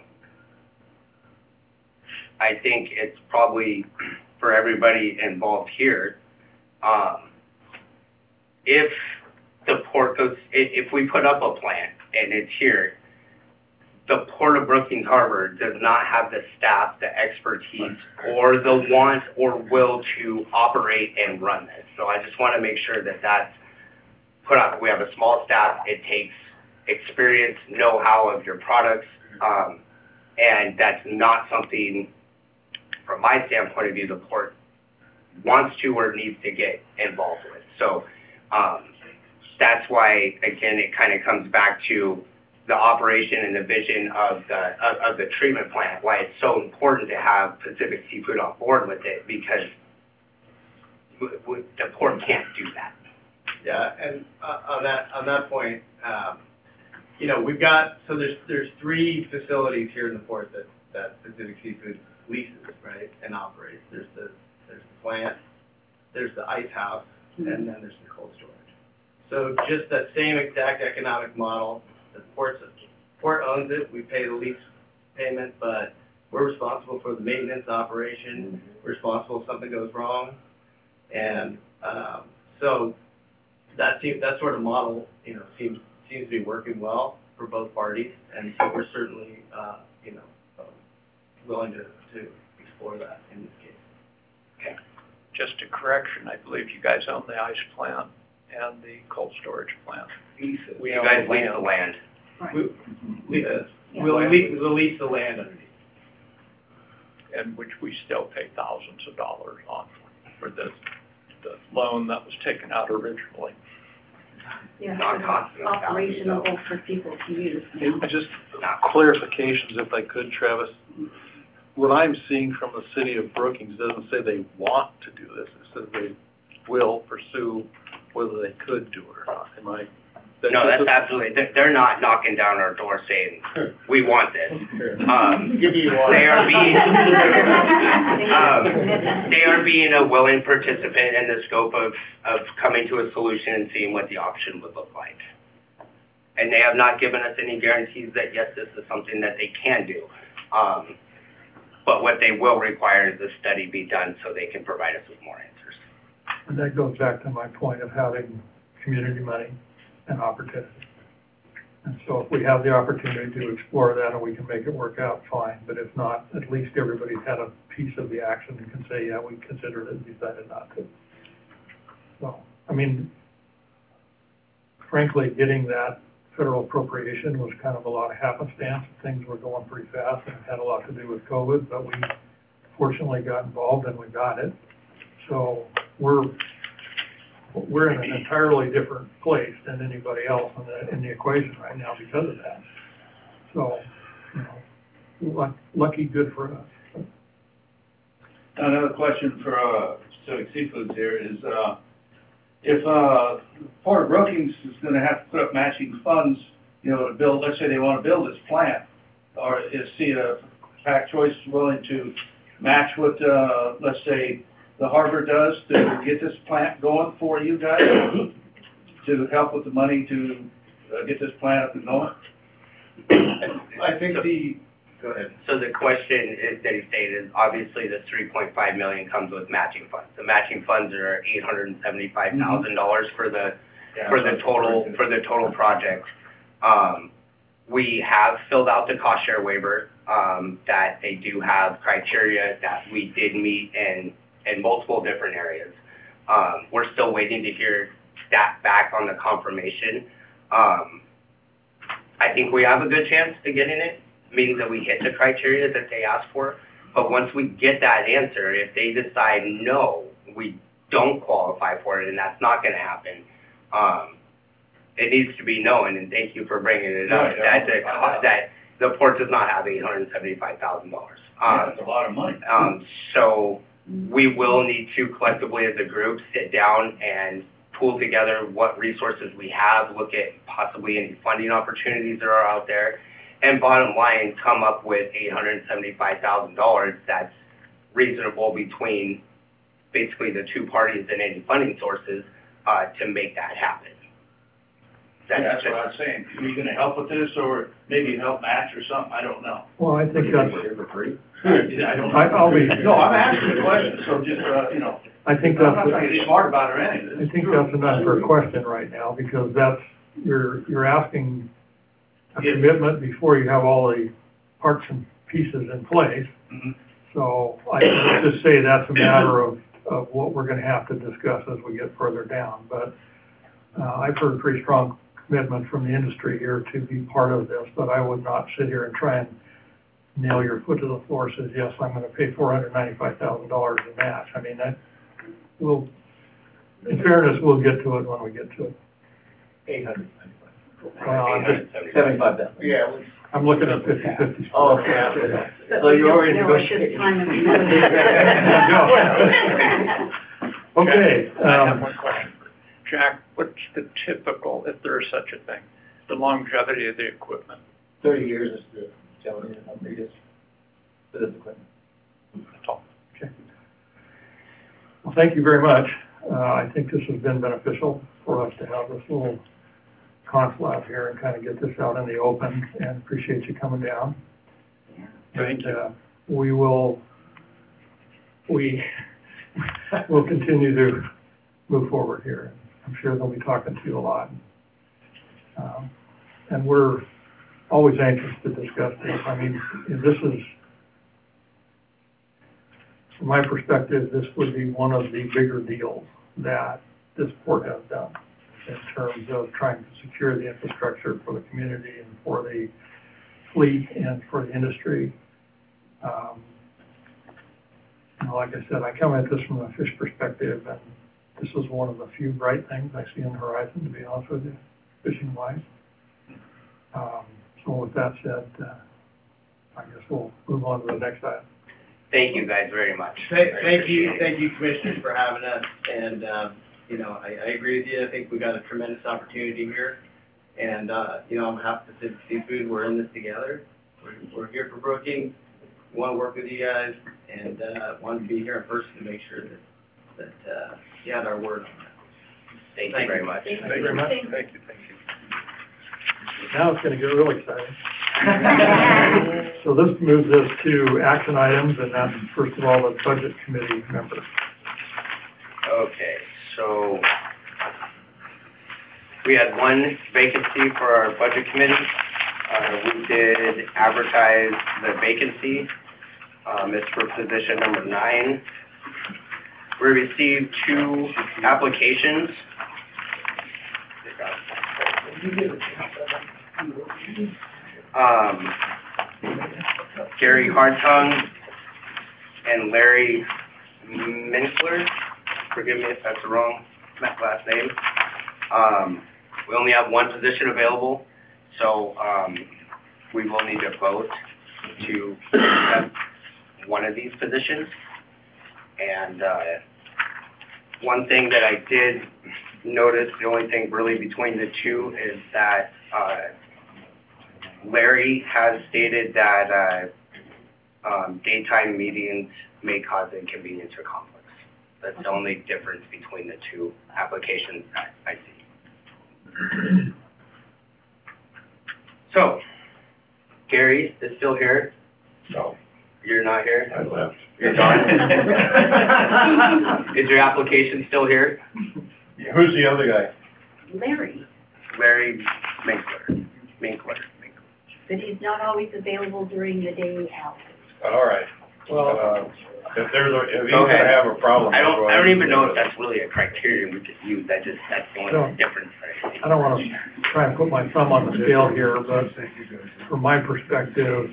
I think it's probably for everybody involved here, if the port goes, if we put up a plan and it's here, the Port of Brookings Harbor does not have the staff, the expertise, or the want or will to operate and run this. So I just want to make sure that that's put out. We have a small staff. It takes experience, know-how of your products, and that's not something, from my standpoint of view, the port wants to or needs to get involved with. So that's why, again, it kind of comes back to the operation and the vision of the treatment plant, why it's so important to have Pacific Seafood on board with it, because the port can't do that. Yeah, and on that point, you know, we've got, so there's 3 facilities here in the port that Pacific Seafood leases, right, and operates. There's the plant, there's the ice house, and then there's the cold storage. So just that same exact economic model, the port owns it, we pay the lease payment, but we're responsible for the maintenance operation, we're responsible if something goes wrong. And so that sort of model, you know, seems to be working well for both parties, and so we're certainly, you know, willing to explore that in this case. Okay. Just a correction, I believe you guys own the ice plant and the cold storage plant. You guys lease the land. We'll lease the land underneath. And which we still pay thousands of dollars on for the loan that was taken out originally. Yeah, Not costing us operational for people to use. Just clarifications if I could, Travis. What I'm seeing from the city of Brookings doesn't say they want to do this. It says they will pursue whether they could do it or not. Am I? No, that's absolutely, they're not knocking down our door saying, we want this. Give me one. They are being a willing participant in the scope of coming to a solution and seeing what the option would look like. And they have not given us any guarantees that, yes, this is something that they can do. But what they will require is a study be done so they can provide us with more answers. And that goes back to my point of having community money and opportunity. And so if we have the opportunity to explore that and we can make it work out, fine. But if not, at least everybody's had a piece of the action and can say, yeah, we considered it and decided not to. So, I mean, frankly, getting that federal appropriation was kind of a lot of happenstance. Things were going pretty fast and it had a lot to do with COVID, but we fortunately got involved and we got it. So we're in an entirely different place than anybody else in the equation right now because of that. So, you know, lucky, good for us. Another question for Pacific Seafoods here is, if Port of Brookings is going to have to put up matching funds, you know, to build, let's say they want to build this plant, or is Pac Choice willing to match what, let's say, the harbor does to get this plant going for you guys, to help with the money to get this plant up and going? I think go ahead. So the question is, that he stated, is obviously the $3.5 million comes with matching funds. The matching funds are $875,000 for the total project. We have filled out the cost share waiver, that they do have criteria that we did meet in multiple different areas. We're still waiting to hear that back on the confirmation. I think we have a good chance to getting it, meaning that we hit the criteria that they asked for. But once we get that answer, if they decide, no, we don't qualify for it and that's not going to happen, it needs to be known, and thank you for bringing it up, that the port does not have $875,000. That's a lot of money. So we will need to collectively as a group sit down and pool together what resources we have, look at possibly any funding opportunities that are out there, and bottom line, come up with $875,000 that's reasonable between basically the two parties and any funding sources to make that happen. That's what I'm saying. Are you going to help with this, or maybe help match or something? I don't know. Well, I think that's, I don't know. I'll be. No, I'm asking the question, so just, you know. I think I'm that's. not trying to be smart about it or anything. I think that's an unfair question right now, because that's, you're asking a commitment before you have all the parts and pieces in place. Mm-hmm. So I would just say that's a matter of what we're gonna have to discuss as we get further down. But I've heard a pretty strong commitment from the industry here to be part of this, but I would not sit here and try and nail your foot to the floor, says, yes, I'm gonna pay $495,000 in match. I mean, that will, in fairness, we'll get to it when we get to it. 895. Well, I'm just, 75,000. Yeah, I'm looking at 50/50. Oh, okay. So you're already negotiating. Okay. I have one question. Jack, what's the typical, if there is such a thing, the longevity of the equipment. 30 years is the general number, yes, for this equipment. That's all. Okay. Well, thank you very much. I think this has been beneficial for us to have this little conflab here and kind of get this out in the open, and appreciate you coming down. Thank you. We will continue to move forward here. I'm sure they'll be talking to you a lot. And we're always anxious to discuss this. I mean, this is, from my perspective, this would be one of the bigger deals that this port has done in terms of trying to secure the infrastructure for the community and for the fleet and for the industry. Like I said, I come at this from a fish perspective, and this is one of the few bright things I see on the horizon, to be honest with you, fishing-wise. So with that said, I guess we'll move on to the next item. Thank you guys very much. Thank you, commissioners, for having us, and, I agree with you, I think we got a tremendous opportunity here, and, on behalf of Pacific Seafood, we're in this together. We're here for Brookings, we want to work with you guys, and, want to be here in person to make sure that you had our word on that. Thank you very much. Thank you very much. Thank you. Now it's going to get really exciting. So this moves us to action items, and that's, first of all, the budget committee members. Okay, so we had one vacancy for our budget committee. We did advertise the vacancy. It's for position number 9. We received 2 applications. Gary Hartung and Larry Minkler. Forgive me if that's the wrong last name. We only have 1 position available, so we will need to vote to accept one of these positions. And one thing that I did notice, the only thing really between the 2 is that Larry has stated that daytime meetings may cause inconvenience or conflicts. That's the only difference between the 2 applications that I see. So, Gary is still here? No. You're not here? I left. You're done? Is your application still here? Who's the other guy? Larry, Larry Minkler. but he's not always available during the day hours. All right. Well, If he's Go gonna ahead. have a problem. I we'll go don't ahead even and know do if it. that's really a criterion we could use. That's the No. only difference I see. I don't want to try and put my thumb on the scale here, but from my perspective,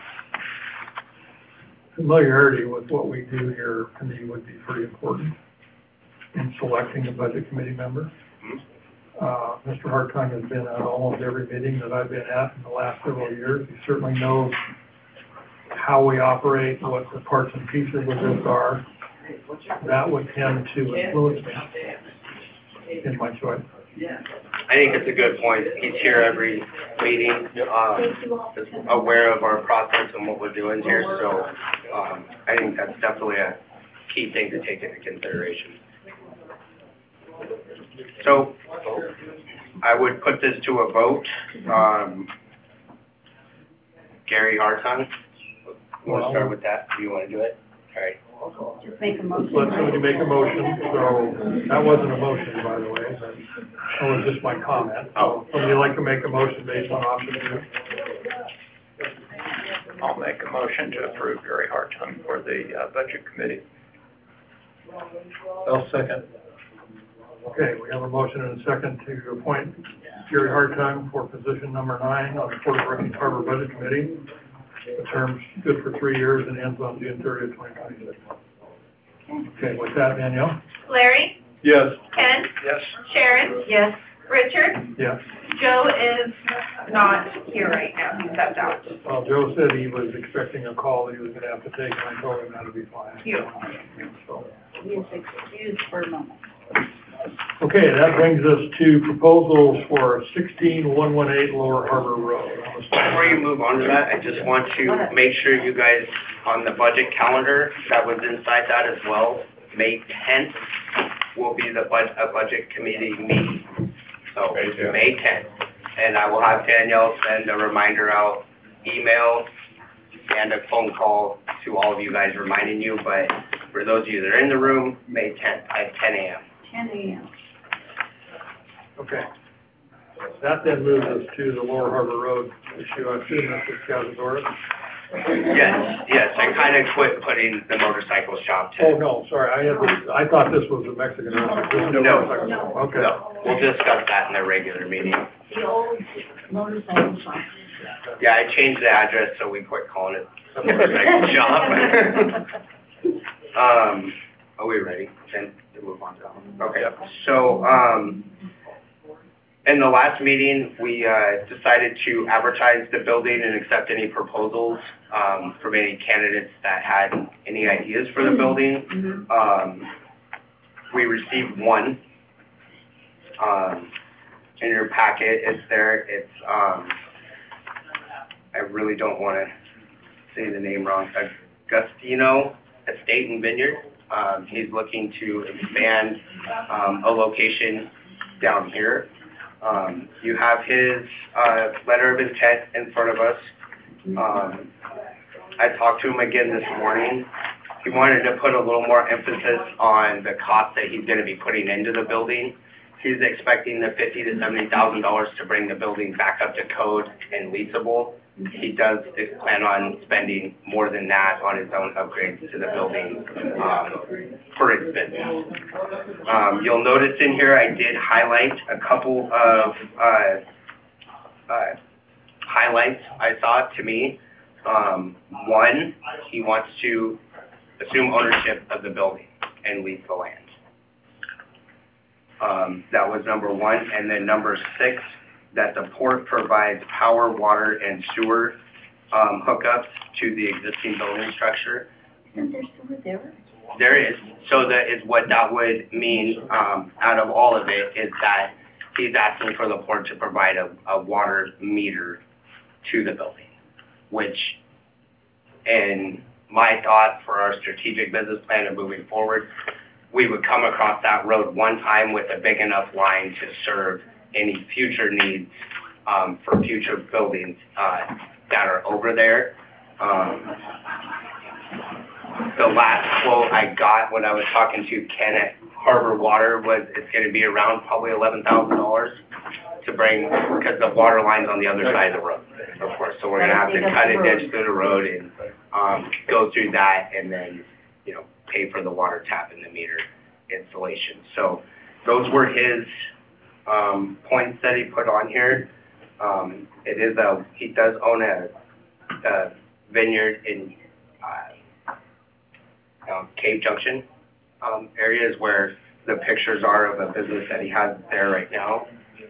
familiarity with what we do here to me would be pretty important in selecting a budget committee member. Mr. Hartung has been at almost every meeting that I've been at in the last several years. He certainly knows how we operate, what the parts and pieces of this are. That would tend to influence me in my choice. I think it's a good point. He's here every meeting, is aware of our process and what we're doing here, so, I think that's definitely a key thing to take into consideration. So, I would put this to a vote. Gary Hartung, you want to start with that? Do you want to do it? All right. Just make a motion. Let somebody make a motion, so, that wasn't a motion, by the way, but that was just my comment. So, somebody like to make a motion based on option 2? I'll make a motion to approve Gary Hartung for the budget committee. I'll second. Okay, we have a motion and a second to appoint Gary Hartung for position number 9 on the Port of Brookings Harbor Budget Committee. The term's good for 3 years and ends on June 30th, 2026. Okay, with that, Danielle? Larry, Yes. Ken, Yes. Sharon, Yes, Richard, Yes. Joe is not here right now, he stepped out. Well, Joe said he was expecting a call that he was gonna have to take, and I told him that'd be fine. Yeah. So, he is excused for a moment. Okay, that brings us to proposals for 16118 Lower Harbor Road. Before you move on to that, I just want to make sure you guys, on the budget calendar that was inside that as well, May 10th will be a budget committee meeting. So, May 10th. And I will have Danielle send a reminder out, email, and a phone call to all of you guys reminding you, but for those of you that are in the room, May 10th at 10 a.m. 10 a.m. Okay. That then moves us to the Lower Harbor Road issue. I assume this is Cazadores? Yes, I kind of quit putting the motorcycle shop to. Oh, no, sorry, I thought this was a Mexican restaurant. This is a motorcycle shop. Okay. No, we'll discuss that in the regular meeting. The old motorcycle shop. Yeah, I changed the address, so we quit calling it a motorcycle shop. Are we ready? Then to move on to that one. Okay, so, in the last meeting, we, decided to advertise the building and accept any proposals, from any candidates that had any ideas for the building. We received one. In your packet, it's there, it's, I really don't want to say the name wrong, Agustino Estate and Vineyard. He's looking to expand, a location down here. You have his, letter of intent in front of us. I talked to him again this morning. He wanted to put a little more emphasis on the cost that he's going to be putting into the building. He's expecting the $50,000 to $70,000 to bring the building back up to code and leasable. He does plan on spending more than that on his own upgrades to the building, for its business. You'll notice in here I did highlight a couple of highlights I saw to me. One, he wants to assume ownership of the building and lease the land. That was number one. And then number 6, that the port provides power, water, and sewer hookups to the existing building structure. Isn't there sewer there? There is. So that is what that would mean, out of all of it, is that he's asking for the port to provide a water meter to the building, which, in my thought for our strategic business plan of moving forward, we would come across that road one time with a big enough line to serve any future needs, for future buildings, that are over there. The last quote I got when I was talking to Ken at Harbor Water was it's going to be around probably $11,000 to bring, because the water line's on the other side of the road, of course. So we're going to have to cut a ditch through the road and go through that, and then, you know, pay for the water tap and the meter installation. So those were his points that he put on here. It is he does own a vineyard in Cave Junction areas where the pictures are of a business that he has there right now.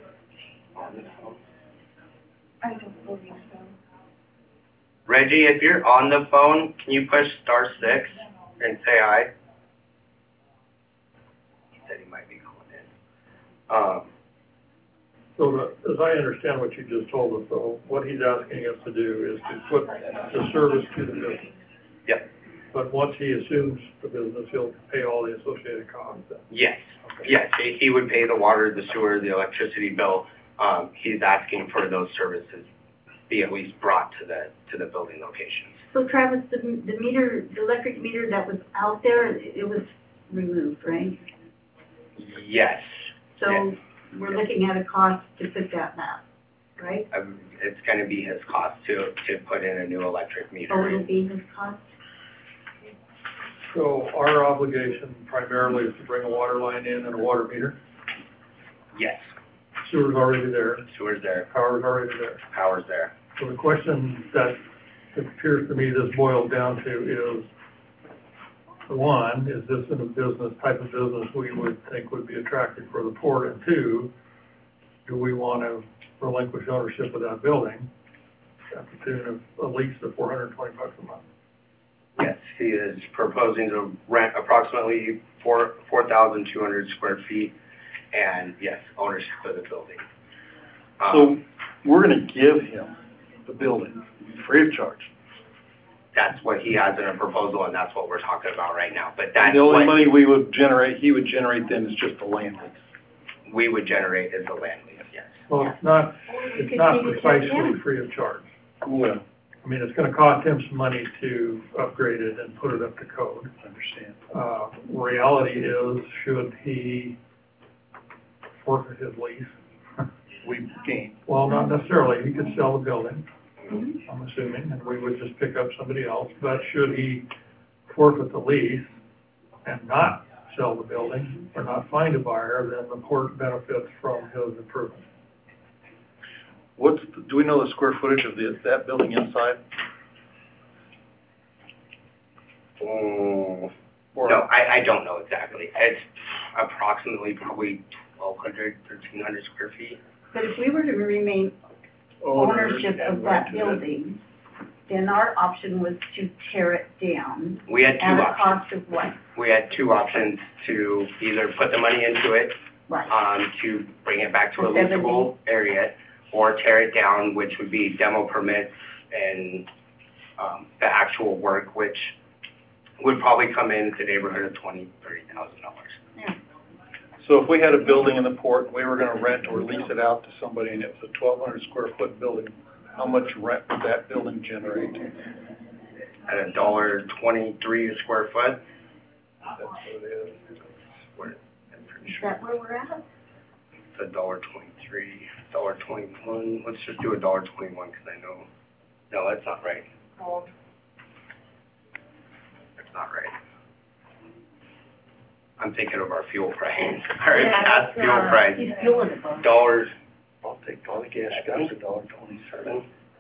I don't believe so. Reggie, if you're on the phone, can you push *6 and say hi? He said he might be calling in. So as I understand what you just told us, though, what he's asking us to do is to put the service to the business. Yep. But once he assumes the business, he'll pay all the associated costs then? Yes. Okay. Yes, he would pay the water, the sewer, the electricity bill. He's asking for those services be at least brought to the building locations. So Travis, the meter, the electric meter that was out there, it was removed, right? Yes. So Yes. we're looking at a cost to put that back, right? It's going to be his cost to put in a new electric meter. Or it'll be his cost? So our obligation primarily is to bring a water line in and a water meter? Yes. Sewer's already there, Sewer's there. power's already there. Power's there. So the question that it appears to me this boils down to is, one, is this in a type of business we would think would be attractive for the port? And 2, do we want to relinquish ownership of that building at the tune of at least $420 a month? Yes, he is proposing to rent approximately 4,200 square feet and yes, ownership of the building. So we're gonna give him the building free of charge. That's what he has in a proposal, and that's what we're talking about right now, but that's The only what money we would generate, he would generate then is just the land lease. we would generate as the land lease, yes. Well, it's not precisely free of charge. Well, I mean, it's gonna cost him some money to upgrade it and put it up to code. understand. Reality is, should he forfeit his lease? We gain. Well, not necessarily, he could sell the building, I'm assuming, and we would just pick up somebody else, but should he forfeit the lease and not sell the building, or not find a buyer, then the port benefits from his improvement. Do we know the square footage of that building inside? No, I don't know exactly. It's approximately probably 1,200, 1,300 square feet. But if we were to remain ownership of that building, then our option was to tear it down. We had two At a options. cost of what? We had two options to either put the money into it, Right. to bring it back to a The 70. leasable area, or tear it down, which would be demo permits and, the actual work, which would probably come in the neighborhood of $20,000-$30,000. So if we had a building in the port, we were gonna rent or lease it out to somebody, and it was a 1,200 square foot building, how much rent would that building generate? At $1.23 a square foot. That's what it is. I'm pretty Is sure that where we're at? it's $1.23, $1.21. Let's just do $1.21 because I know. No, that's not right. That's not right. I'm thinking of our fuel price. Our gas fuel price. He's fueling it, though. Dollars. I'll take all the gas, gas $1.27.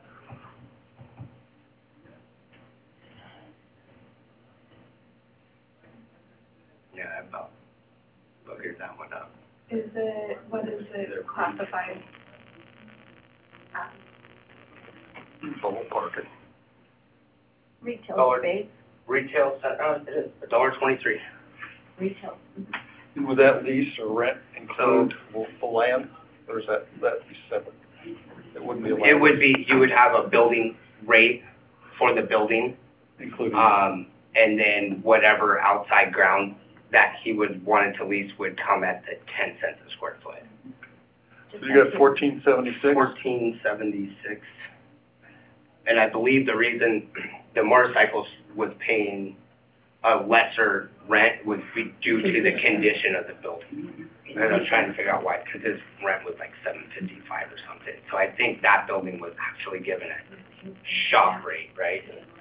Yeah, I about buggered that one up. What is it classified as? Ballpark it. Retail Dollar. space, Retail, it is $1.23. retail. Would that lease or rent include the land, or is that be separate? It wouldn't be a land. It would be, you would have a building rate for the building, including. and then whatever outside ground that he would want it to lease would come at the 10 cents a square foot. So you got 1476. 1476. And I believe the reason the motorcycles was paying a lesser rent would be due to the condition of the building. And I was trying to figure out why, because his rent was like $7.55 or something. So I think that building was actually given a shop rate, right?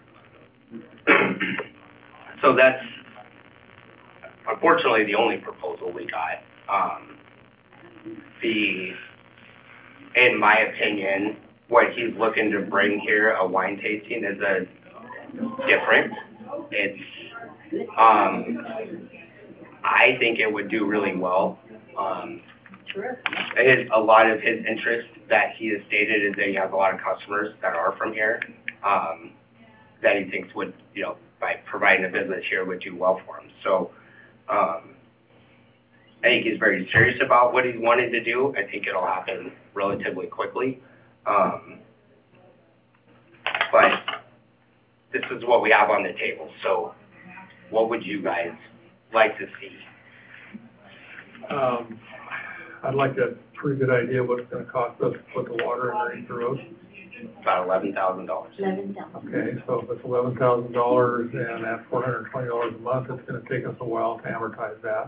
So that's unfortunately the only proposal we got. In my opinion, what he's looking to bring here, a wine tasting, is a different. It's, I think it would do really well. A lot of his interest that he has stated is that he has a lot of customers that are from here, that he thinks would, by providing a business here would do well for him. So, I think he's very serious about what he's wanting to do. I think it'll happen relatively quickly. But this is what we have on the table. So what would you guys like to see? I'd like a pretty good idea what it's gonna cost us to put the water underneath the road. About $11,000. $11,000. Okay, so if it's $11,000 and at $420 a month, it's gonna take us a while to amortize that,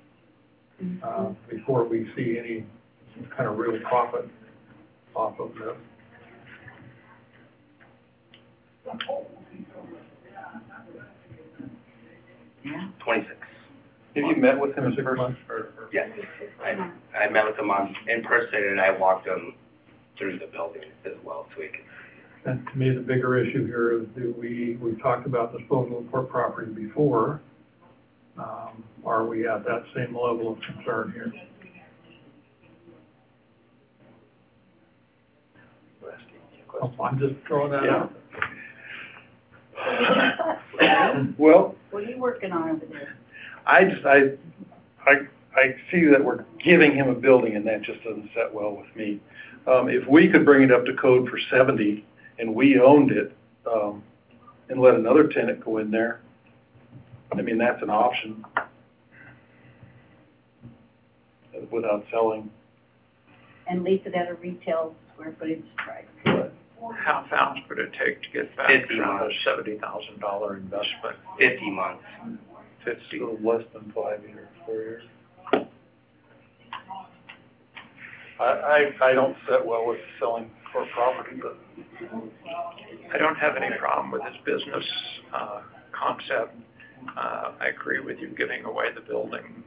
before we see any kind of real profit off of this. Yeah. 26. Have you met with him in person? Yes. I met with him in person and I walked him through the building as well so he could. And to me, the bigger issue here is we've talked about disposal of port property before. Are we at that same level of concern here? Oh, I'm just throwing that out. Well, What are you working on over there? I I see that we're giving him a building, and that just doesn't set well with me. If we could bring it up to code for 70, and we owned it, and let another tenant go in there, I mean, that's an option without selling. And lease it at a retail square footage price. How fast would it take to get back 50 from a months. $70,000 investment? 50 months. 50, so less than 5 years, 4 years. I don't set well with selling for property, but I don't have any problem with this business concept. I agree with you giving away the building.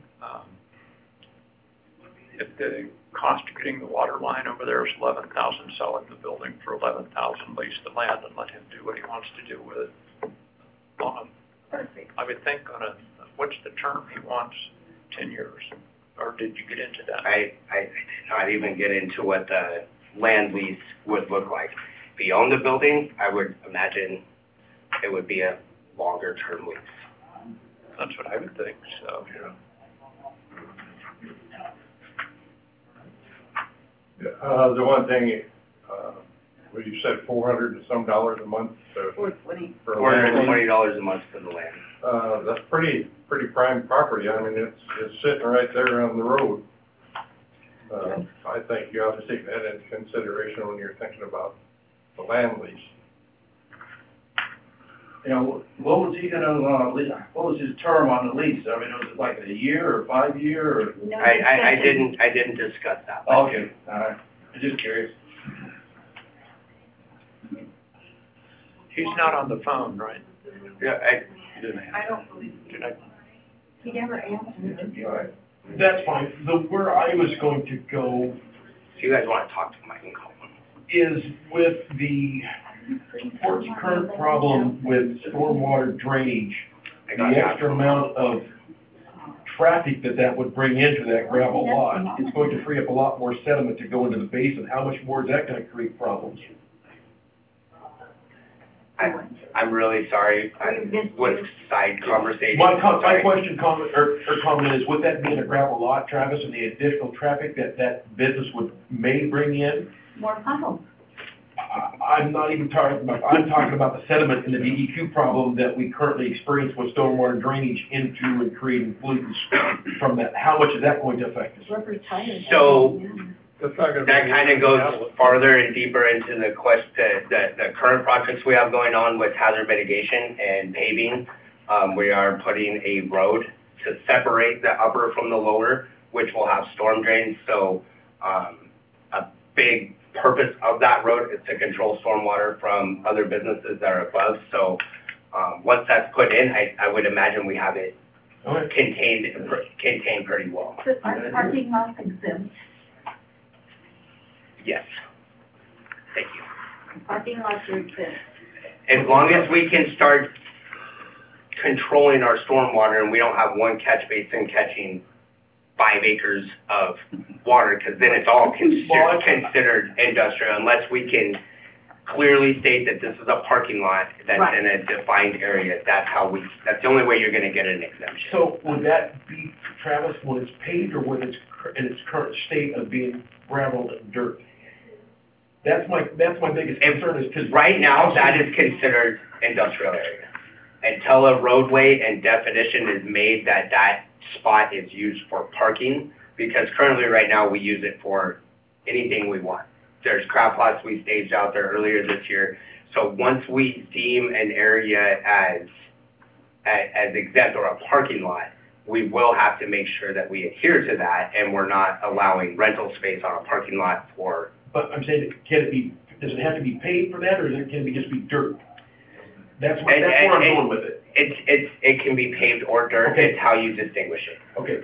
If the cost of getting the water line over there is $11,000, selling the building for $11,000, lease the land and let him do what he wants to do with it. Perfect. I would think on what's the term he wants, 10 years? Or did you get into that? I did not even get into what the land lease would look like. If he owned the building, I would imagine it would be a longer term lease. That's what I would think, so. The one thing, what you said, $400 and some a month, $420. for land. $420 a month for the land. That's pretty prime property. I mean, it's sitting right there on the road. I think you ought to take that into consideration when you're thinking about the land lease. You know, what was he gonna, what was his term on the lease? I mean, was it like a year or 5 year or? No I discussion. didn't discuss that. Okay, all right. I'm just curious. He's not on the phone, right? Yeah, I don't believe. Did I? He never answered. All right. That's fine. Where I was going to go if you guys want to talk to him, I can call him. is with the port's current problem with stormwater drainage, the extra amount of traffic that would bring into that gravel lot, it's going to free up a lot more sediment to go into the basin. How much more is that gonna create problems? I'm really sorry. With side conversation. My question, comment is, with that being a gravel lot, Travis, and the additional traffic that business may bring in, More puddles. I'm not even talking about, I'm talking about the sediment and the DEQ problem that we currently experience with stormwater drainage into and creating pollutants from that. How much is that going to affect us? Rubber tires. So, that's not gonna be. that kind of goes farther and deeper into the the current projects we have going on with hazard mitigation and paving. We are putting a road to separate the upper from the lower, which will have storm drains. So, a big purpose of that road is to control stormwater from other businesses that are above. So, once that's put in, I would imagine we have it contained pretty well. Are parking lots exempt? Yes. Thank you. Parking lots are exempt. As long as we can start controlling our stormwater and we don't have one catch basin catching 5 acres of water, because then it's all considered industrial, unless we can clearly state that this is a parking lot that's in a defined area. That's the only way you're gonna get an exemption. So would that be, Travis, when it's paved or when it's in its current state of being gravel and dirt? That's my biggest concern is because. Right now, that is considered industrial area. Until a roadway and definition is made that spot is used for parking, because currently right now we use it for anything we want. There's crab plots we staged out there earlier this year. So once we deem an area as exempt or a parking lot, we will have to make sure that we adhere to that and we're not allowing rental space on a parking lot for. But I'm saying, does it have to be paved for that, or can it just be dirt? That's where I'm going with it. It can be paved or dirt. Okay. It's how you distinguish it. Okay.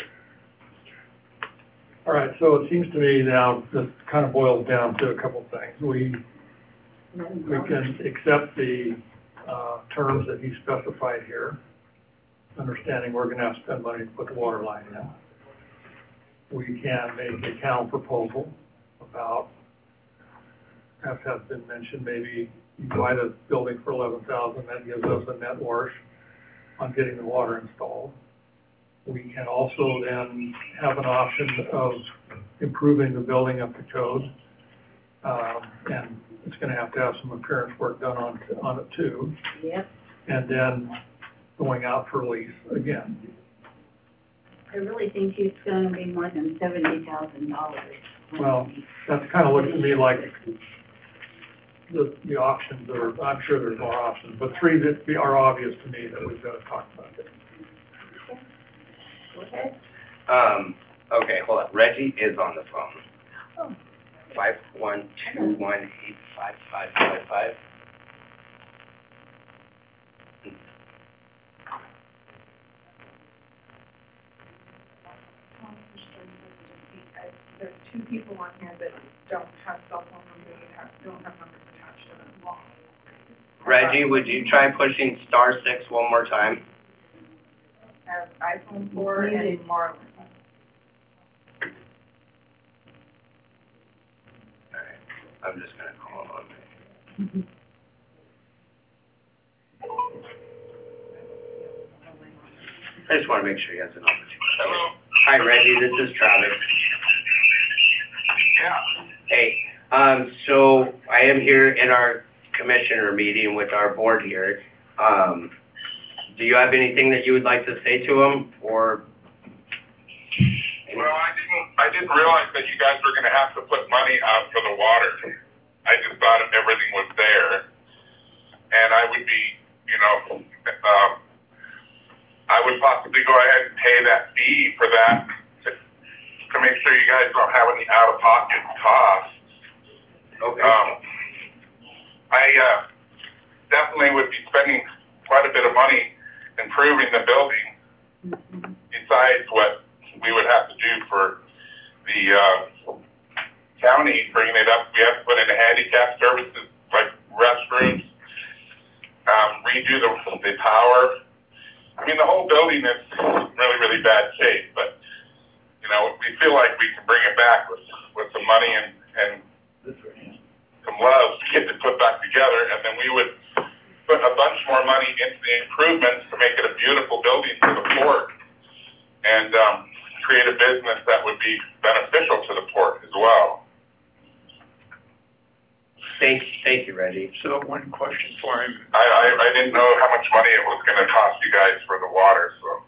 All right, so it seems to me now, this kind of boils down to a couple things. We can accept the terms that he specified here, understanding we're gonna have to spend money to put the water line in. We can make a counter proposal about, as has been mentioned, maybe you buy the building for $11,000, that gives us a net wash on getting the water installed. We can also then have an option of improving the building up to code. And it's gonna have to have some appearance work done on it too. Yep. And then going out for lease again. I really think it's gonna be more than $70,000. Well, that's kind of looks to me like the options are, I'm sure there's more options, but three that are obvious to me that we've got to talk about. Go ahead. Okay, hold on. Reggie is on the phone. Oh. 512185555. There's two people on here that don't have cell phone numbers, don't have numbers attached to them. Reggie, would you try pushing *6 one more time? Have iPhone 4 and Marlin. Alright, I'm just gonna call him on. I just wanna make sure he has an opportunity. Hello? Hi Reggie, this is Travis. Yeah. Hey, so I am here in our commissioner meeting with our board here. Do you have anything that you would like to say to them, or? Well, I didn't realize that you guys were gonna have to put money out for the water. I just thought everything was there. And I would be, I would possibly go ahead and pay that fee for that to make sure you guys don't have any out-of-pocket costs. Okay. I definitely would be spending quite a bit of money improving the building, besides what we would have to do for the county, bringing it up. We have to put in handicap services like restrooms, redo the power. I mean, the whole building is really, really bad shape, but, we feel like we can bring it back with some money and some love to get it put back together, and then we would put a bunch more money into the improvements to make it a beautiful building for the port, and create a business that would be beneficial to the port as well. Thank you, Reggie. So one question for him. I didn't know how much money it was gonna cost you guys for the water, so.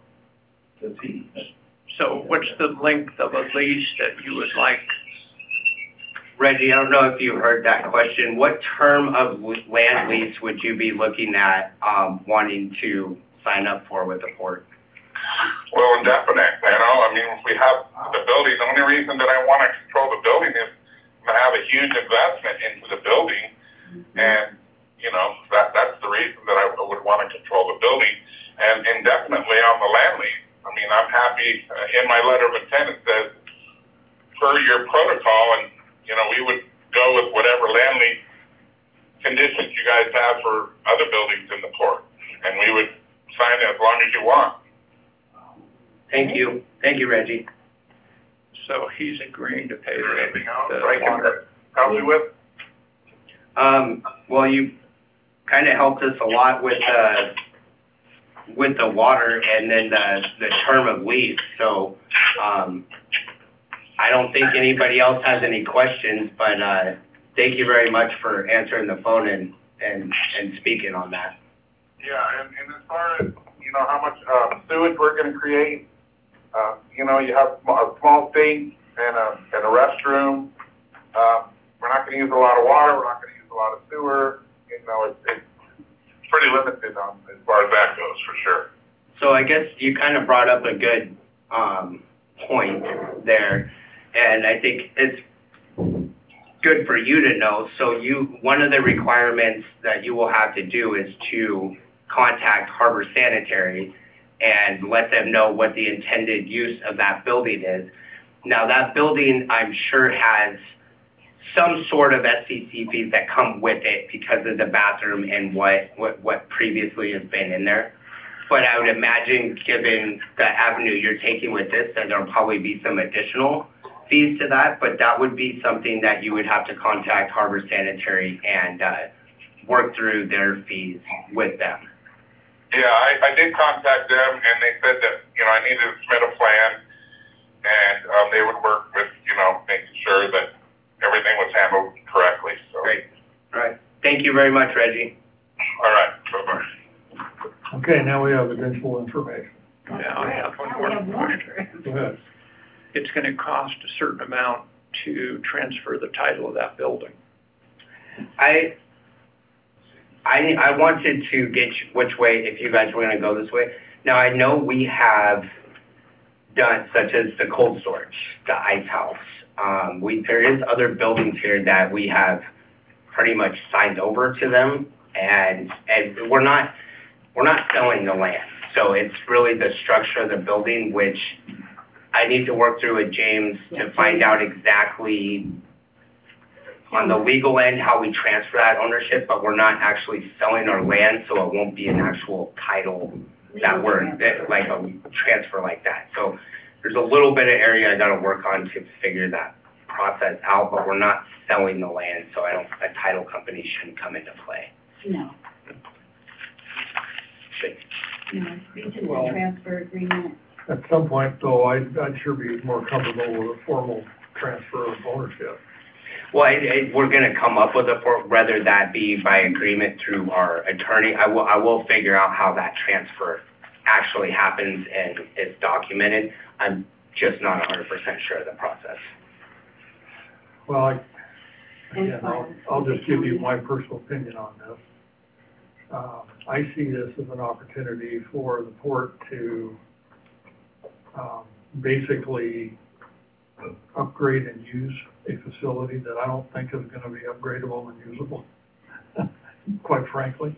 So what's the length of a lease that you would like? Reggie, I don't know if you heard that question. What term of land lease would you be looking at, wanting to sign up for with the port? Well, indefinite, if we have the building, the only reason that I wanna control the building is I'm gonna have a huge investment into the building, and, that's the reason that I would wanna control the building. And indefinitely on the land lease, I'm happy, in my letter of intent, it says, per your protocol, and, we would go with whatever land lease conditions you guys have for other buildings in the port, and we would sign it as long as you want. Thank you, Reggie. So he's agreeing to pay Anything else the I can help you with? Well, you kind of helped us a lot with the water and then the term of lease, so, I don't think anybody else has any questions, but, thank you very much for answering the phone and speaking on that. Yeah, and as far as, how much, sewage we're gonna create, you have a small sink and a restroom. We're not gonna use a lot of water, we're not gonna use a lot of sewer, it's pretty limited on, as far as that goes, for sure. So I guess you kind of brought up a good, point there, and I think it's good for you to know. So one of the requirements that you will have to do is to contact Harbor Sanitary and let them know what the intended use of that building is. Now, that building, I'm sure, has some sort of SCC fees that come with it because of the bathroom and what previously has been in there. But I would imagine, given the avenue you're taking with this, that there'll probably be some additional fees to that, but that would be something that you would have to contact Harbor Sanitary and work through their fees with them. Yeah, I did contact them, and they said that, you know, I needed to submit a plan, and, they would work with, you know, making sure that everything was handled correctly, so. Great. All right. Thank you very much, Reggie. All right, bye-bye. Okay, now we have additional information. Yeah, I have one Now we have more more. question. Go ahead. It's gonna cost a certain amount to transfer the title of that building. I wanted to get which way, if you guys were gonna go this way. Now, I know we have done, such as the cold storage, the ice house. There is other buildings here that we have pretty much signed over to them, and we're not selling the land. So it's really the structure of the building, which I need to work through with James to find out exactly on the legal end how we transfer that ownership, but we're not actually selling our land, so it won't be an actual title like a transfer like that. So there's a little bit of area I gotta work on to figure that process out, but we're not selling the land, so a title company shouldn't come into play. No, Should- no, it's just Well- a transfer agreement. At some point, though, I'd sure be more comfortable with a formal transfer of ownership. Well, we're gonna come up with whether that be by agreement through our attorney. I will figure out how that transfer actually happens and is documented. I'm just not 100% sure of the process. Well, again, I'll just give you my personal opinion on this. I see this as an opportunity for the port to basically upgrade and use a facility that I don't think is gonna be upgradable and usable, quite frankly.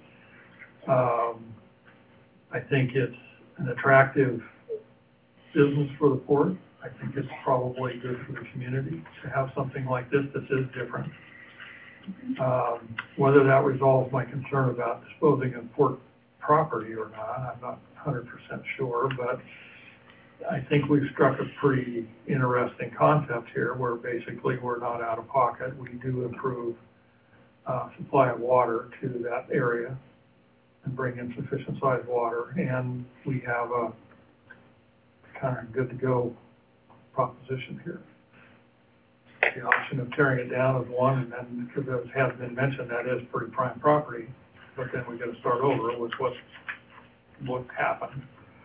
I think it's an attractive business for the port. I think it's probably good for the community to have something like this that is different. Whether that resolves my concern about disposing of port property or not, I'm not 100% sure, but I think we've struck a pretty interesting concept here where basically we're not out of pocket. We do improve supply of water to that area and bring in sufficient sized water, and we have a kind of good to go proposition here. The option of tearing it down is one, and then, because as has been mentioned, that is pretty prime property, but then we got to start over with what happened.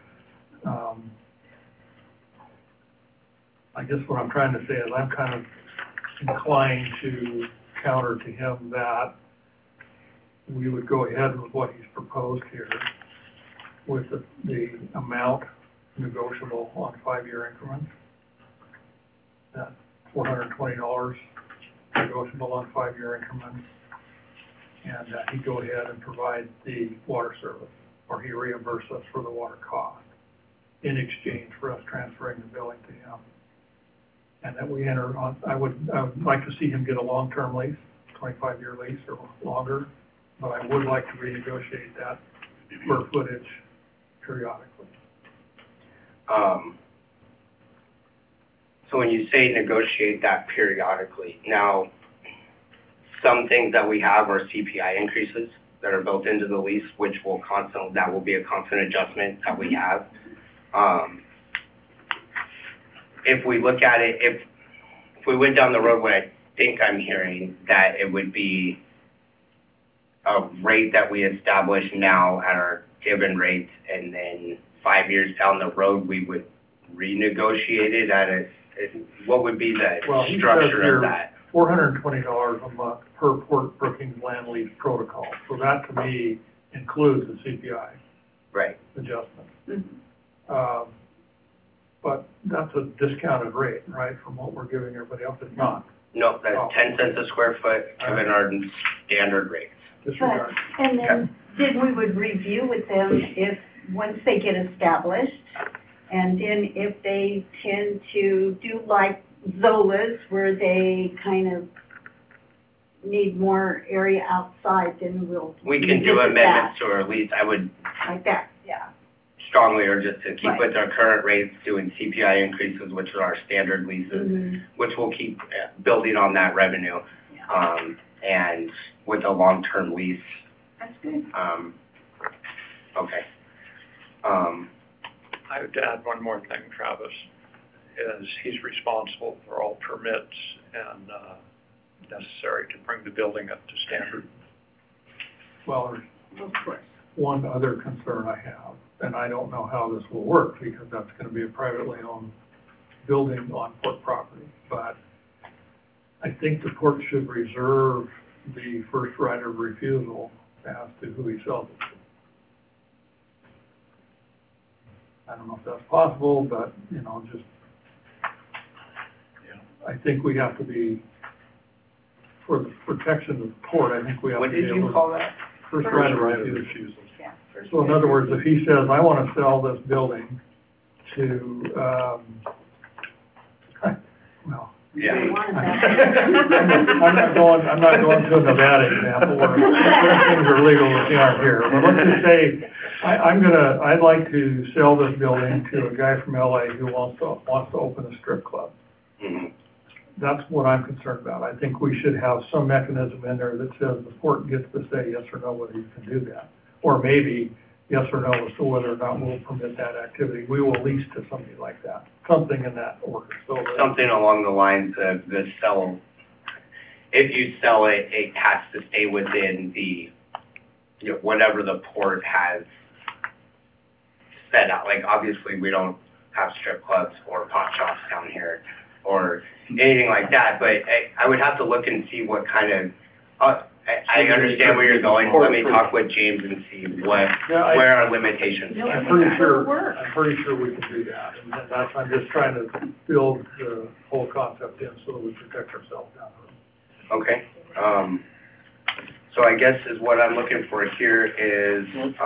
I guess what I'm trying to say is I'm kind of inclined to counter to him that we would go ahead with what he's proposed here with the amount negotiable on 5-year increments. That $420 negotiable on 5-year increments. And he'd go ahead and provide the water service, or he reimburse us for the water cost in exchange for us transferring the billing to him. And that we enter on, I would like to see him get a long-term lease, 25-year lease or longer, but I would like to renegotiate that square footage periodically. So when you say negotiate that periodically, now, some things that we have are CPI increases that are built into the lease, which that will be a constant adjustment that we have. If we look at it, if we went down the road, what I think I'm hearing, that it would be a rate that we establish now at our given rates, and then 5 years down the road, we would renegotiate it at what would be the structure of that? $420 a month per Port Brookings land lease protocol. So that to me includes the CPI. Right. Adjustment. Mm-hmm. But that's a discounted rate, right, from what we're giving everybody else? It's not. No, that's 10 cents a square foot, given our standard rates. Disregard. And then we would review with them once they get established, and then if they tend to do like Zola's, where they kind of need more area outside, then we'll We can do amendments to our lease. I would like that, yeah. strongly urge us to keep Right. with our current rates, doing CPI increases, which are our standard leases, Mm-hmm. which will keep building on that revenue. And with a long-term lease, That's good. okay. I would add one more thing, Travis, is he's responsible for all permits and, necessary to bring the building up to standard. Well, Of course. one other concern I have, and I don't know how this will work because that's gonna be a privately owned building on port property, but I think the port should reserve the first right of refusal as to who he sells it to. I don't know if that's possible, but, you know, just, I think we have to be, for the protection of the port, I think we have to What be did able you to. call that? First right of refusal. Yeah. So in other words, if he says, I want to sell this building to, well. Yeah. I'm not going to a Nevada example where things are legal that they aren't here. But let's just say, I'd like to sell this building to a guy from LA who wants to open a strip club. Mhm. That's what I'm concerned about. I think we should have some mechanism in there that says the port gets to say yes or no whether you can do that. Or maybe yes or no as to whether or not we'll permit that activity. We will lease to somebody like that, something in that order. So that- Something along the lines of the sell, if you sell it, it has to stay within the, you know, whatever the port has set out. Like, obviously, we don't have strip clubs or pot shops down here or anything like that, but I would have to look and see what kind of, I understand where you're going. Let me talk with James and see where our limitations are. I'm pretty sure we can do that. And that's, I'm just trying to build the whole concept in so that we protect ourselves down the road. Okay, so I guess is what I'm looking for here is,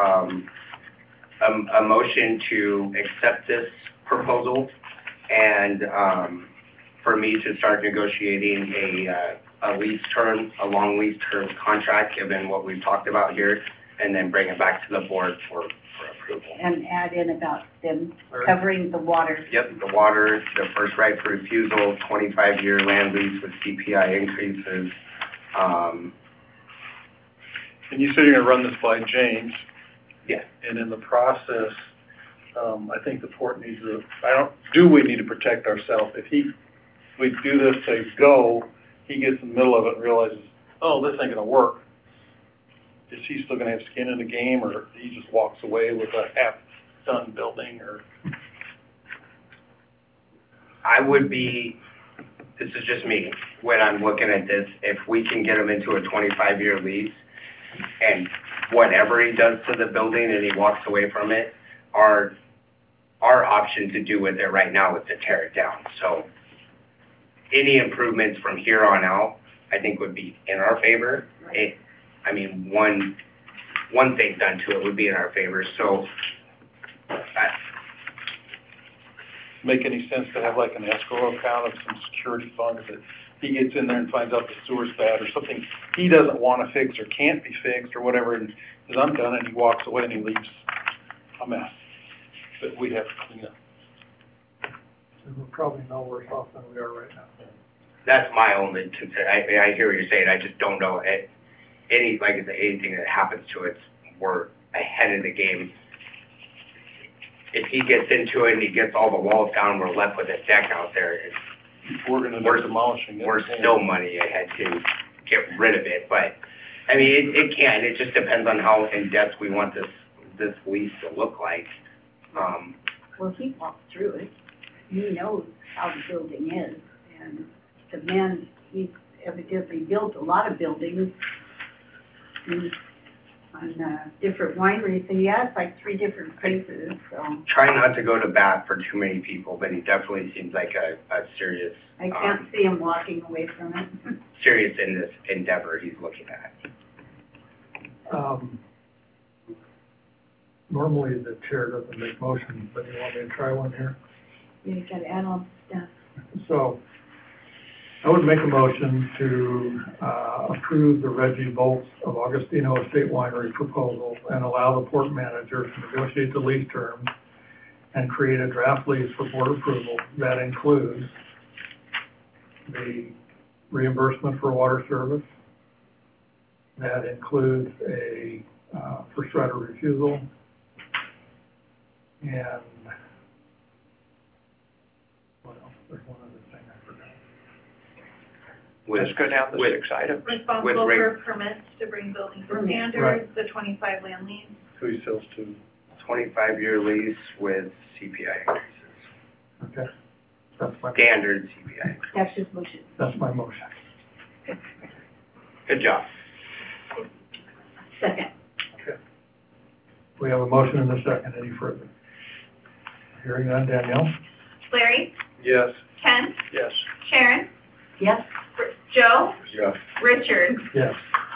a motion to accept this proposal and, for me to start negotiating a lease term, a long lease term contract, given what we've talked about here, and then bring it back to the board for approval. And add in about them covering the water. Yep, the water, the first right for refusal, 25-year land lease with CPI increases. And you said you're gonna run this by James, Yeah, and in the process, I think the port needs to, do we need to protect ourselves? If we do this, say, go, he gets in the middle of it and realizes, oh, this ain't gonna work. Is he still gonna have skin in the game, or he just walks away with a half-done building, or? I would be, this is just me, when I'm looking at this, if we can get him into a 25-year lease, and whatever he does to the building and he walks away from it, our option to do with it right now is to tear it down. So any improvements from here on out, I think would be in our favor. One thing done to it would be in our favor, so. Make any sense to have like an escrow account of some security funds that he gets in there and finds out the sewer's bad or something he doesn't want to fix or can't be fixed or whatever, and says, I'm done, and he walks away and he leaves a mess that we have to clean up. And we're probably no worse off than we are right now. That's my only concern. I hear what you're saying, I just don't know anything that happens to it, we're ahead of the game. If he gets into it and he gets all the walls down, we're left with a deck out there. We're gonna be demolishing it. We're still money ahead to get rid of it, but, I mean, it just depends on how in-depth we want this lease to look like. Well, he walked through it. He knows how the building is. And the man, he's evidently built a lot of buildings on different wineries. And he has like 3 different places, so. Try not to go to bat for too many people, but he definitely seems like a serious. I can't see him walking away from it. Serious in this endeavor he's looking at. Normally the chair doesn't make motions, but you want me to try one here? You gotta add all the stuff. So, I would make a motion to approve the Reggie Bolts of Augustino Estate Winery proposal and allow the port manager to negotiate the lease terms and create a draft lease for board approval that includes the reimbursement for water service, that includes a first right of refusal, And, what else? There's one other thing I forgot. Let's go down the 6 items. Responsible for permits to bring buildings to standards, the 25 land lease. Who he sells to. 25-year lease with CPI increases. Okay, that's my, Standard CPI. That's his motion. that's my motion. Good job. Second. Okay. We have a motion and a second. Any further? Hearing none. Danielle? Larry, Yes. Ken, Yes. Sharon, Yes? Joe, Yes. Richard. Yes.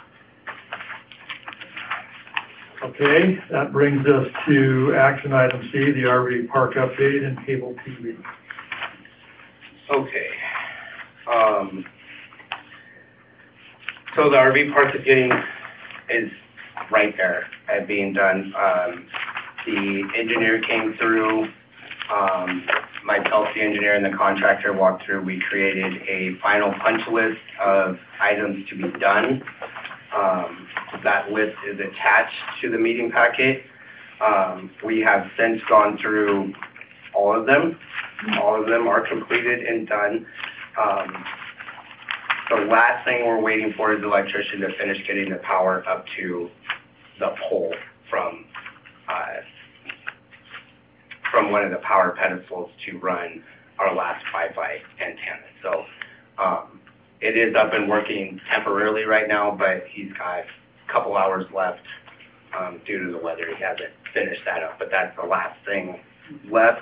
Okay, that brings us to action item C, the RV park update and cable TV. Okay. So the RV park is right there at being done. The engineer came through, myself, the engineer, and the contractor walked through. We created a final punch list of items to be done. That list is attached to the meeting packet. We have since gone through all of them. All of them are completed and done. The last thing we're waiting for is the electrician to finish getting the power up to the pole from one of the power pedestals to run our last Wi-Fi antenna. So it is up and working temporarily right now, but he's got a couple hours left due to the weather. He hasn't finished that up, but that's the last thing left.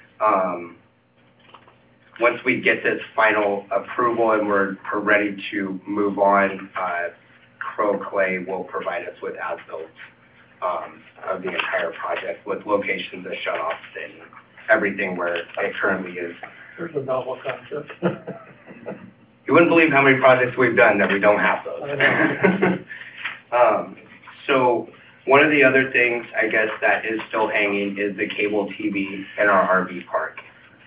Once we get this final approval and we're ready to move on, Crow Clay will provide us with as-built of the entire project with locations of shutoffs and everything where it currently is. There's a novel concept. You wouldn't believe how many projects we've done that we don't have those. I know. So one of the other things, I guess, that is still hanging is the cable TV in our RV park.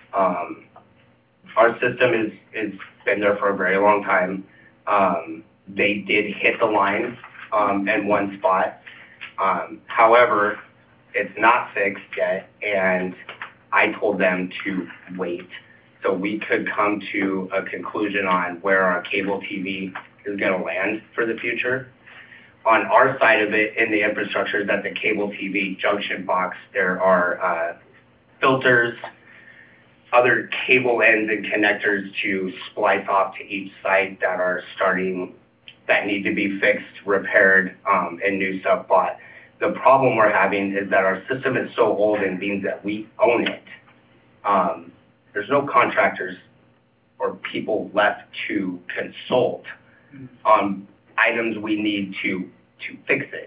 Our system is been there for a very long time. They did hit the line in one spot. However, it's not fixed yet, and I told them to wait so we could come to a conclusion on where our cable TV is going to land for the future. On our side of it, in the infrastructure that the cable TV junction box, there are filters, other cable ends and connectors to splice off to each site that need to be fixed, repaired, and new stuff bought. The problem we're having is that our system is so old and means that we own it. There's no contractors or people left to consult on items we need to fix it.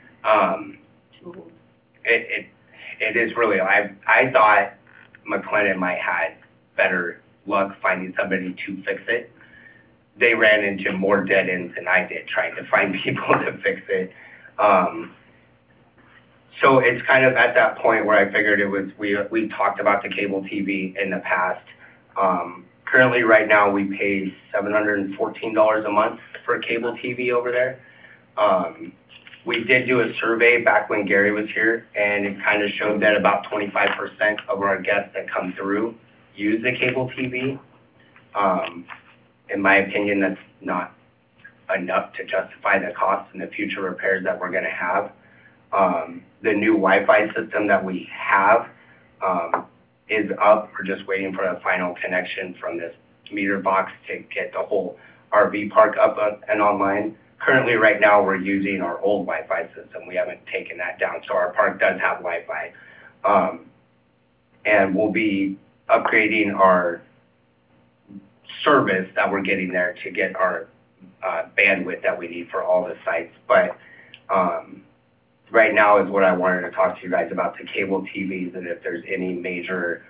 It is really, I thought McLennan might have better luck finding somebody to fix it. They ran into more dead ends than I did trying to find people to fix it. So it's kind of at that point where I figured it was, we talked about the cable TV in the past. Currently, right now, we pay $714 a month for cable TV over there. We did do a survey back when Gary was here, and it kind of showed that about 25% of our guests that come through use the cable TV. In my opinion, that's not enough to justify the cost and the future repairs that we're going to have. The new Wi-Fi system that we have is up. We're just waiting for a final connection from this meter box to get the whole RV park up and online. Currently, right now, we're using our old Wi-Fi system. We haven't taken that down, so our park does have Wi-Fi. And we'll be upgrading our service that we're getting there to get our bandwidth that we need for all the sites. But right now is what I wanted to talk to you guys about, the cable TVs, and if there's any major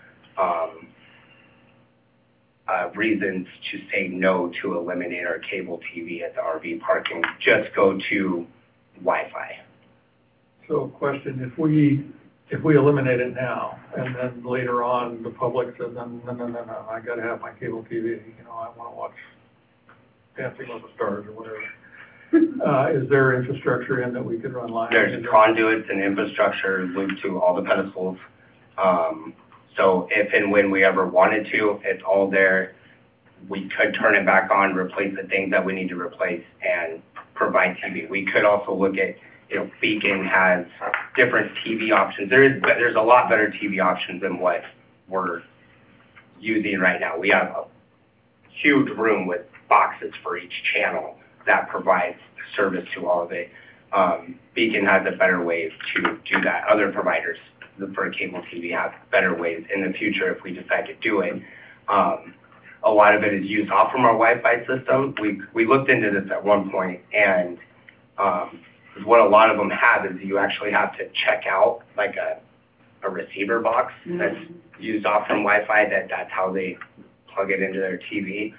reasons to say no to eliminate our cable TV at the RV park and just go to Wi-Fi. So question, if we eliminate it now, and then later on, the public says, no, I gotta have my cable TV, I wanna watch Dancing with the Stars or whatever. Is there infrastructure in that we could run live? There's conduits and infrastructure looped to all the pedestals. So if and when we ever wanted to, it's all there. We could turn it back on, replace the things that we need to replace, and provide TV. We could also look at, Beacon has different TV options. There's a lot better TV options than what we're using right now. We have a huge room with boxes for each channel that provides service to all of it. Beacon has a better way to do that. Other providers for cable TV have better ways in the future if we decide to do it. A lot of it is used off from our Wi-Fi system. We looked into this at one point, and what a lot of them have is you actually have to check out like a receiver box that's used off from Wi-Fi. That's how they plug it into their TV.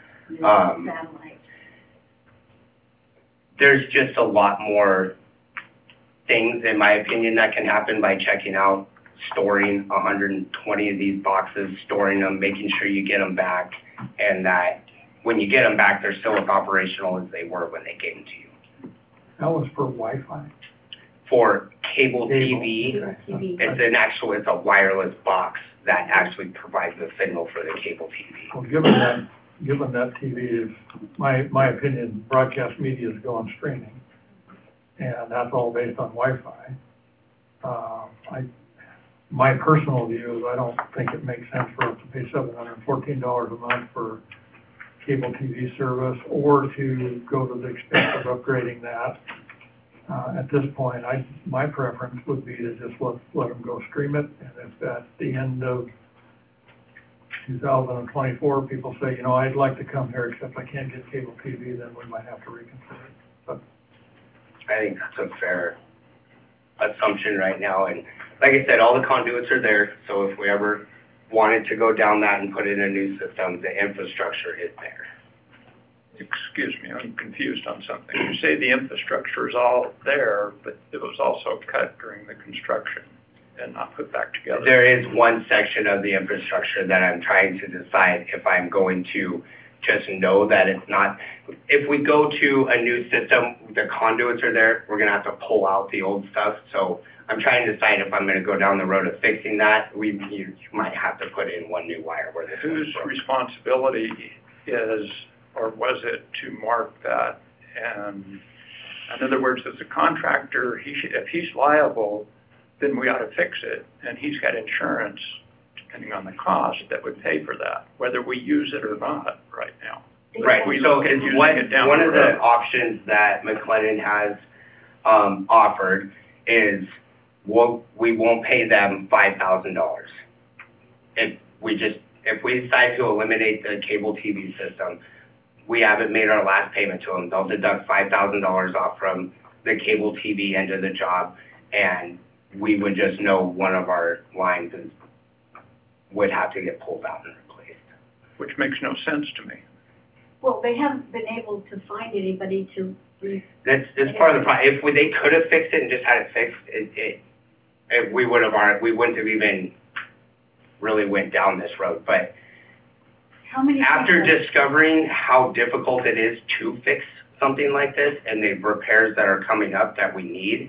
There's just a lot more things, in my opinion, that can happen by checking out, storing 120 of these boxes, storing them, making sure you get them back, and that when you get them back, they're still as operational as they were when they gave them to you. That was for Wi-Fi? For cable TV, Okay. it's a wireless box that actually provides the signal for the cable TV. Well, given that TV is, my opinion, broadcast media is going streaming, and that's all based on Wi-Fi. My personal view is I don't think it makes sense for us to pay $714 a month for cable TV service, or to go to the expense of upgrading that. At this point, my preference would be to just let them go stream it, and if at the end of 2024, people say, I'd like to come here, except I can't get cable TV, then we might have to reconsider. But I think that's a fair assumption right now, and like I said, all the conduits are there, so if we ever wanted to go down that and put in a new system, the infrastructure is there. Excuse me, I'm confused on something. You say the infrastructure is all there, but it was also cut during the construction and not put back together. There is one section of the infrastructure that I'm trying to decide if I'm going to just know that it's not. If we go to a new system, the conduits are there, we're gonna have to pull out the old stuff, so I'm trying to decide if I'm gonna go down the road of fixing that. You might have to put in one new wire where this is. Whose responsibility is, or was it, to mark that? And in other words, as a contractor, if he's liable, then we ought to fix it, and he's got insurance, depending on the cost, that would pay for that, whether we use it or not right now. Right, so it's one of the options that McLennan has offered is we won't pay them $5,000. If we decide to eliminate the cable TV system, we haven't made our last payment to them. They'll deduct $5,000 off from the cable TV end of the job, and we would just know one of our lines would have to get pulled out and replaced. Which makes no sense to me. Well, they haven't been able to find anybody to. That's part of the problem. If they could have fixed it and just had it fixed, we wouldn't have even really went down this road. But after discovering how difficult it is to fix something like this and the repairs that are coming up that we need,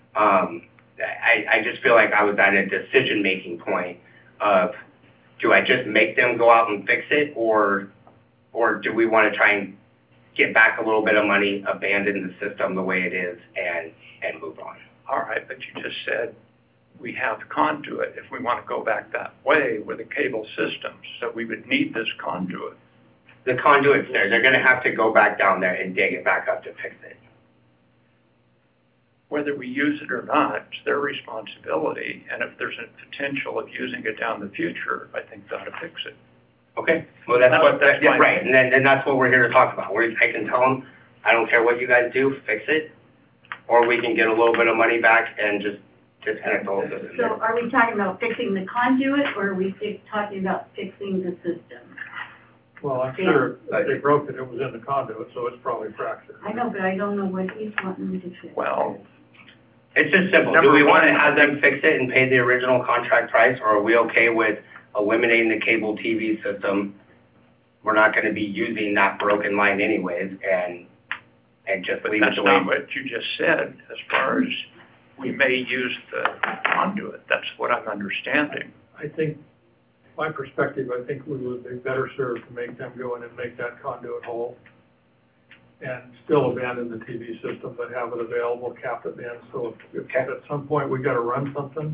I just feel like I was at a decision-making point of, do I just make them go out and fix it, or do we want to try and get back a little bit of money, abandon the system the way it is, and move on? All right, but you just said we have conduit if we want to go back that way with the cable systems, so we would need this conduit. The conduit's there. They're going to have to go back down there and dig it back up to fix it. Whether we use it or not, it's their responsibility, and if there's a potential of using it down the future, I think they ought to fix it. Okay, well, that's right, and that's what we're here to talk about. I can tell them, I don't care what you guys do, fix it, or we can get a little bit of money back and just disconnect the whole system. So are we talking about fixing the conduit, or are we talking about fixing the system? Well, I'm sure if they broke it, it was in the conduit, so it's probably fractured. I know, but I don't know what he's wanting to fix. Well, it's just simple. Do we want to have them fix it and pay the original contract price, or are we okay with eliminating the cable TV system? We're not going to be using that broken line anyways, and just leave it the way. That's not what you just said, as far as we may use the conduit. That's what I'm understanding. I think, my perspective, I think we would be better served to make them go in and make that conduit whole and still abandon the TV system, but have it available, cap it in, so if at some point we gotta run something,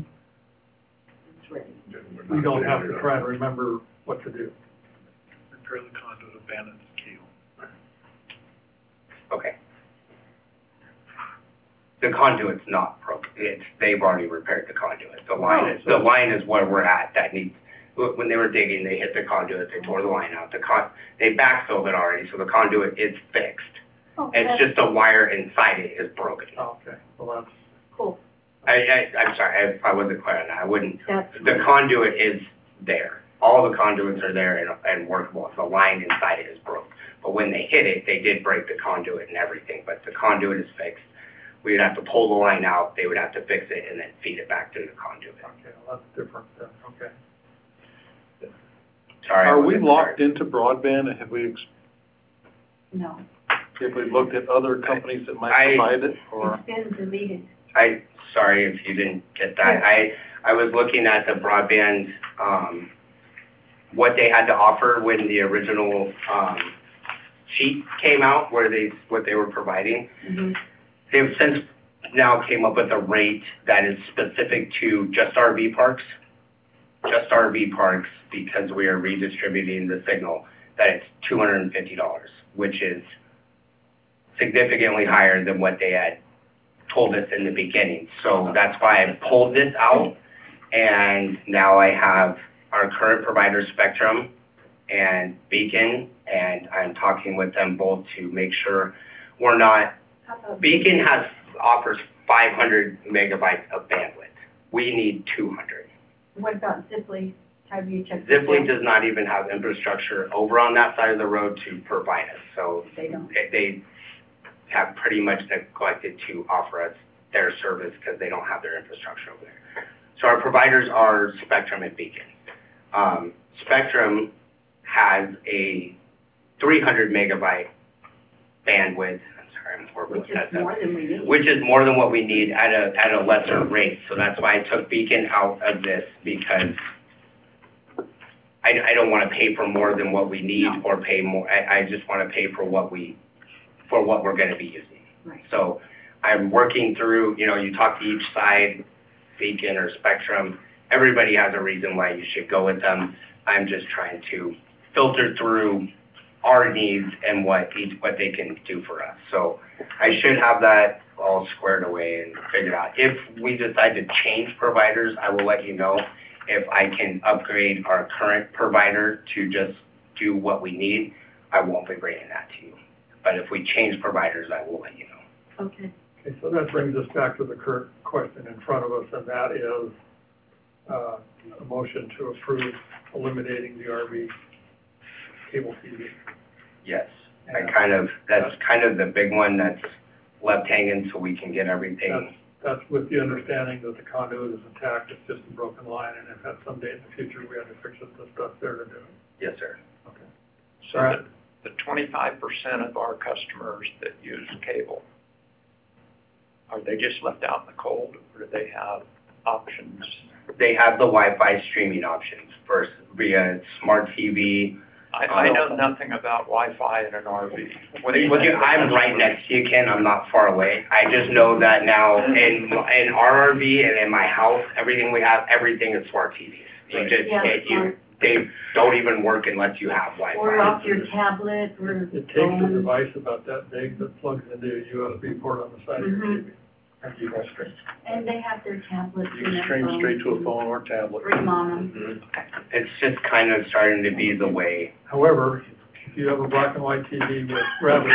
we don't have to try and remember what to do. Repair the conduit, abandon the keel. Okay. The conduit's not broken, they've already repaired the conduit. The line is where we're at, that needs, when they were digging, they hit the conduit, they tore the line out, they backfilled it already, so the conduit is fixed. It's just the wire inside it is broken. Okay, well, that's. Cool. I'm sorry, if I wasn't clear on that, I wouldn't, the conduit is there. All the conduits are there and workable, the line inside it is broke. But when they hit it, they did break the conduit and everything, but the conduit is fixed. We'd have to pull the line out, they would have to fix it and then feed it back to the conduit. Okay, well, that's different then, okay. Sorry. Are we locked into broadband? Have we No, looked at other companies that might provide it, or? it's been deleted. Sorry if you didn't get that. I was looking at the broadband, what they had to offer when the original, sheet came out, what they were providing. Mm-hmm. They've since now came up with a rate that is specific to just RV parks. Just RV parks, because we are redistributing the signal, that it's $250, which is significantly higher than what they had told us in the beginning. So that's why I pulled this out, and now I have our current provider, Spectrum and Beacon, and I'm talking with them both to make sure we're not, Beacon offers 500 megabytes of bandwidth. We need 200. What about Ziply? Have you checked? Ziply does not even have infrastructure over on that side of the road to provide us, so They don't. they have pretty much neglected to offer us their service because they don't have their infrastructure over there. So our providers are Spectrum and Beacon. Spectrum has a 300 megabyte bandwidth. I'm sorry, I'm horrible with that stuff. Which is more than we need. Which is more than what we need at a lesser rate. So that's why I took Beacon out of this, because I don't want to pay for more than what we need or pay more. I just want to pay for what we're going to be using. Right. So I'm working through, you talk to each side, Beacon or Spectrum, everybody has a reason why you should go with them. I'm just trying to filter through our needs and what they can do for us. So I should have that all squared away and figured out. If we decide to change providers, I will let you know. If I can upgrade our current provider to just do what we need, I won't be bringing that to you. But if we change providers, I will let you know. Okay. Okay, so that brings us back to the current question in front of us, and that is a motion to approve eliminating the RV cable TV. Yes, that's kind of the big one that's left hanging, so we can get everything. That's with the understanding that the conduit is intact, it's just a broken line, and if at some date in the future we have to fix it, the stuff's there to do it. Yes, sir. Okay. So the 25% of our customers that use cable, are they just left out in the cold, or do they have options? They have the Wi-Fi streaming options first via smart TV. I know nothing about Wi-Fi in an RV. I'm right next to you, Ken. I'm not far away. I just know that now in our RV and in my house, everything is smart TVs. You just can't, they don't even work unless you have Wi-Fi. Or off your tablet or It takes a device about that big that plugs into a USB port on the side of your TV. And you can stream. And they have their tablets. You can stream straight to a phone or tablet. Stream on them. It's just kind of starting to be the way. However, if you have a black and white TV with gravity.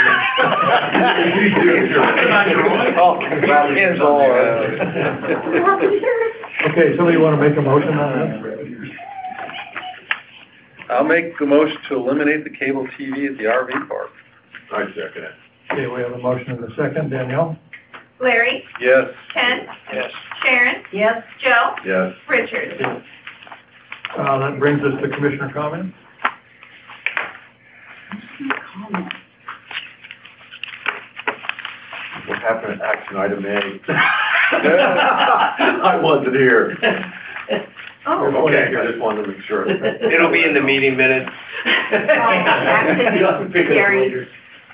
Okay, somebody want to make a motion on that? I'll make the motion to eliminate the cable TV at the RV park. I second it. Okay, we have a motion and a second. Danielle? Larry? Yes. Ken? Yes. Sharon? Yes. Joe? Yes. Richard? That brings us to commissioner comments. What happened to action item A? I wasn't here. Oh, Okay. I just wanted to make sure. It'll be in the meeting minutes. Gary.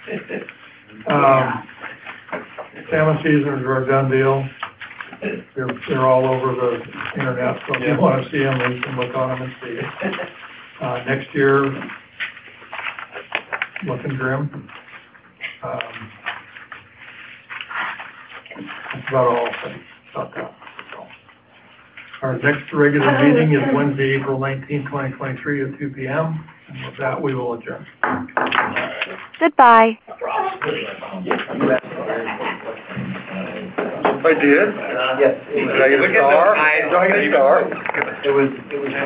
Salmon seasoners are a done deal. They're all over the internet, so if you wanna see them, you can look on them and see it. Next year, looking grim. That's about all I'll say about that. So, our next regular meeting is Wednesday, April 19, 2023 at 2 p.m. And with that, we will adjourn. Goodbye. I did. Yes. Did I get a star? Did I get a star? It was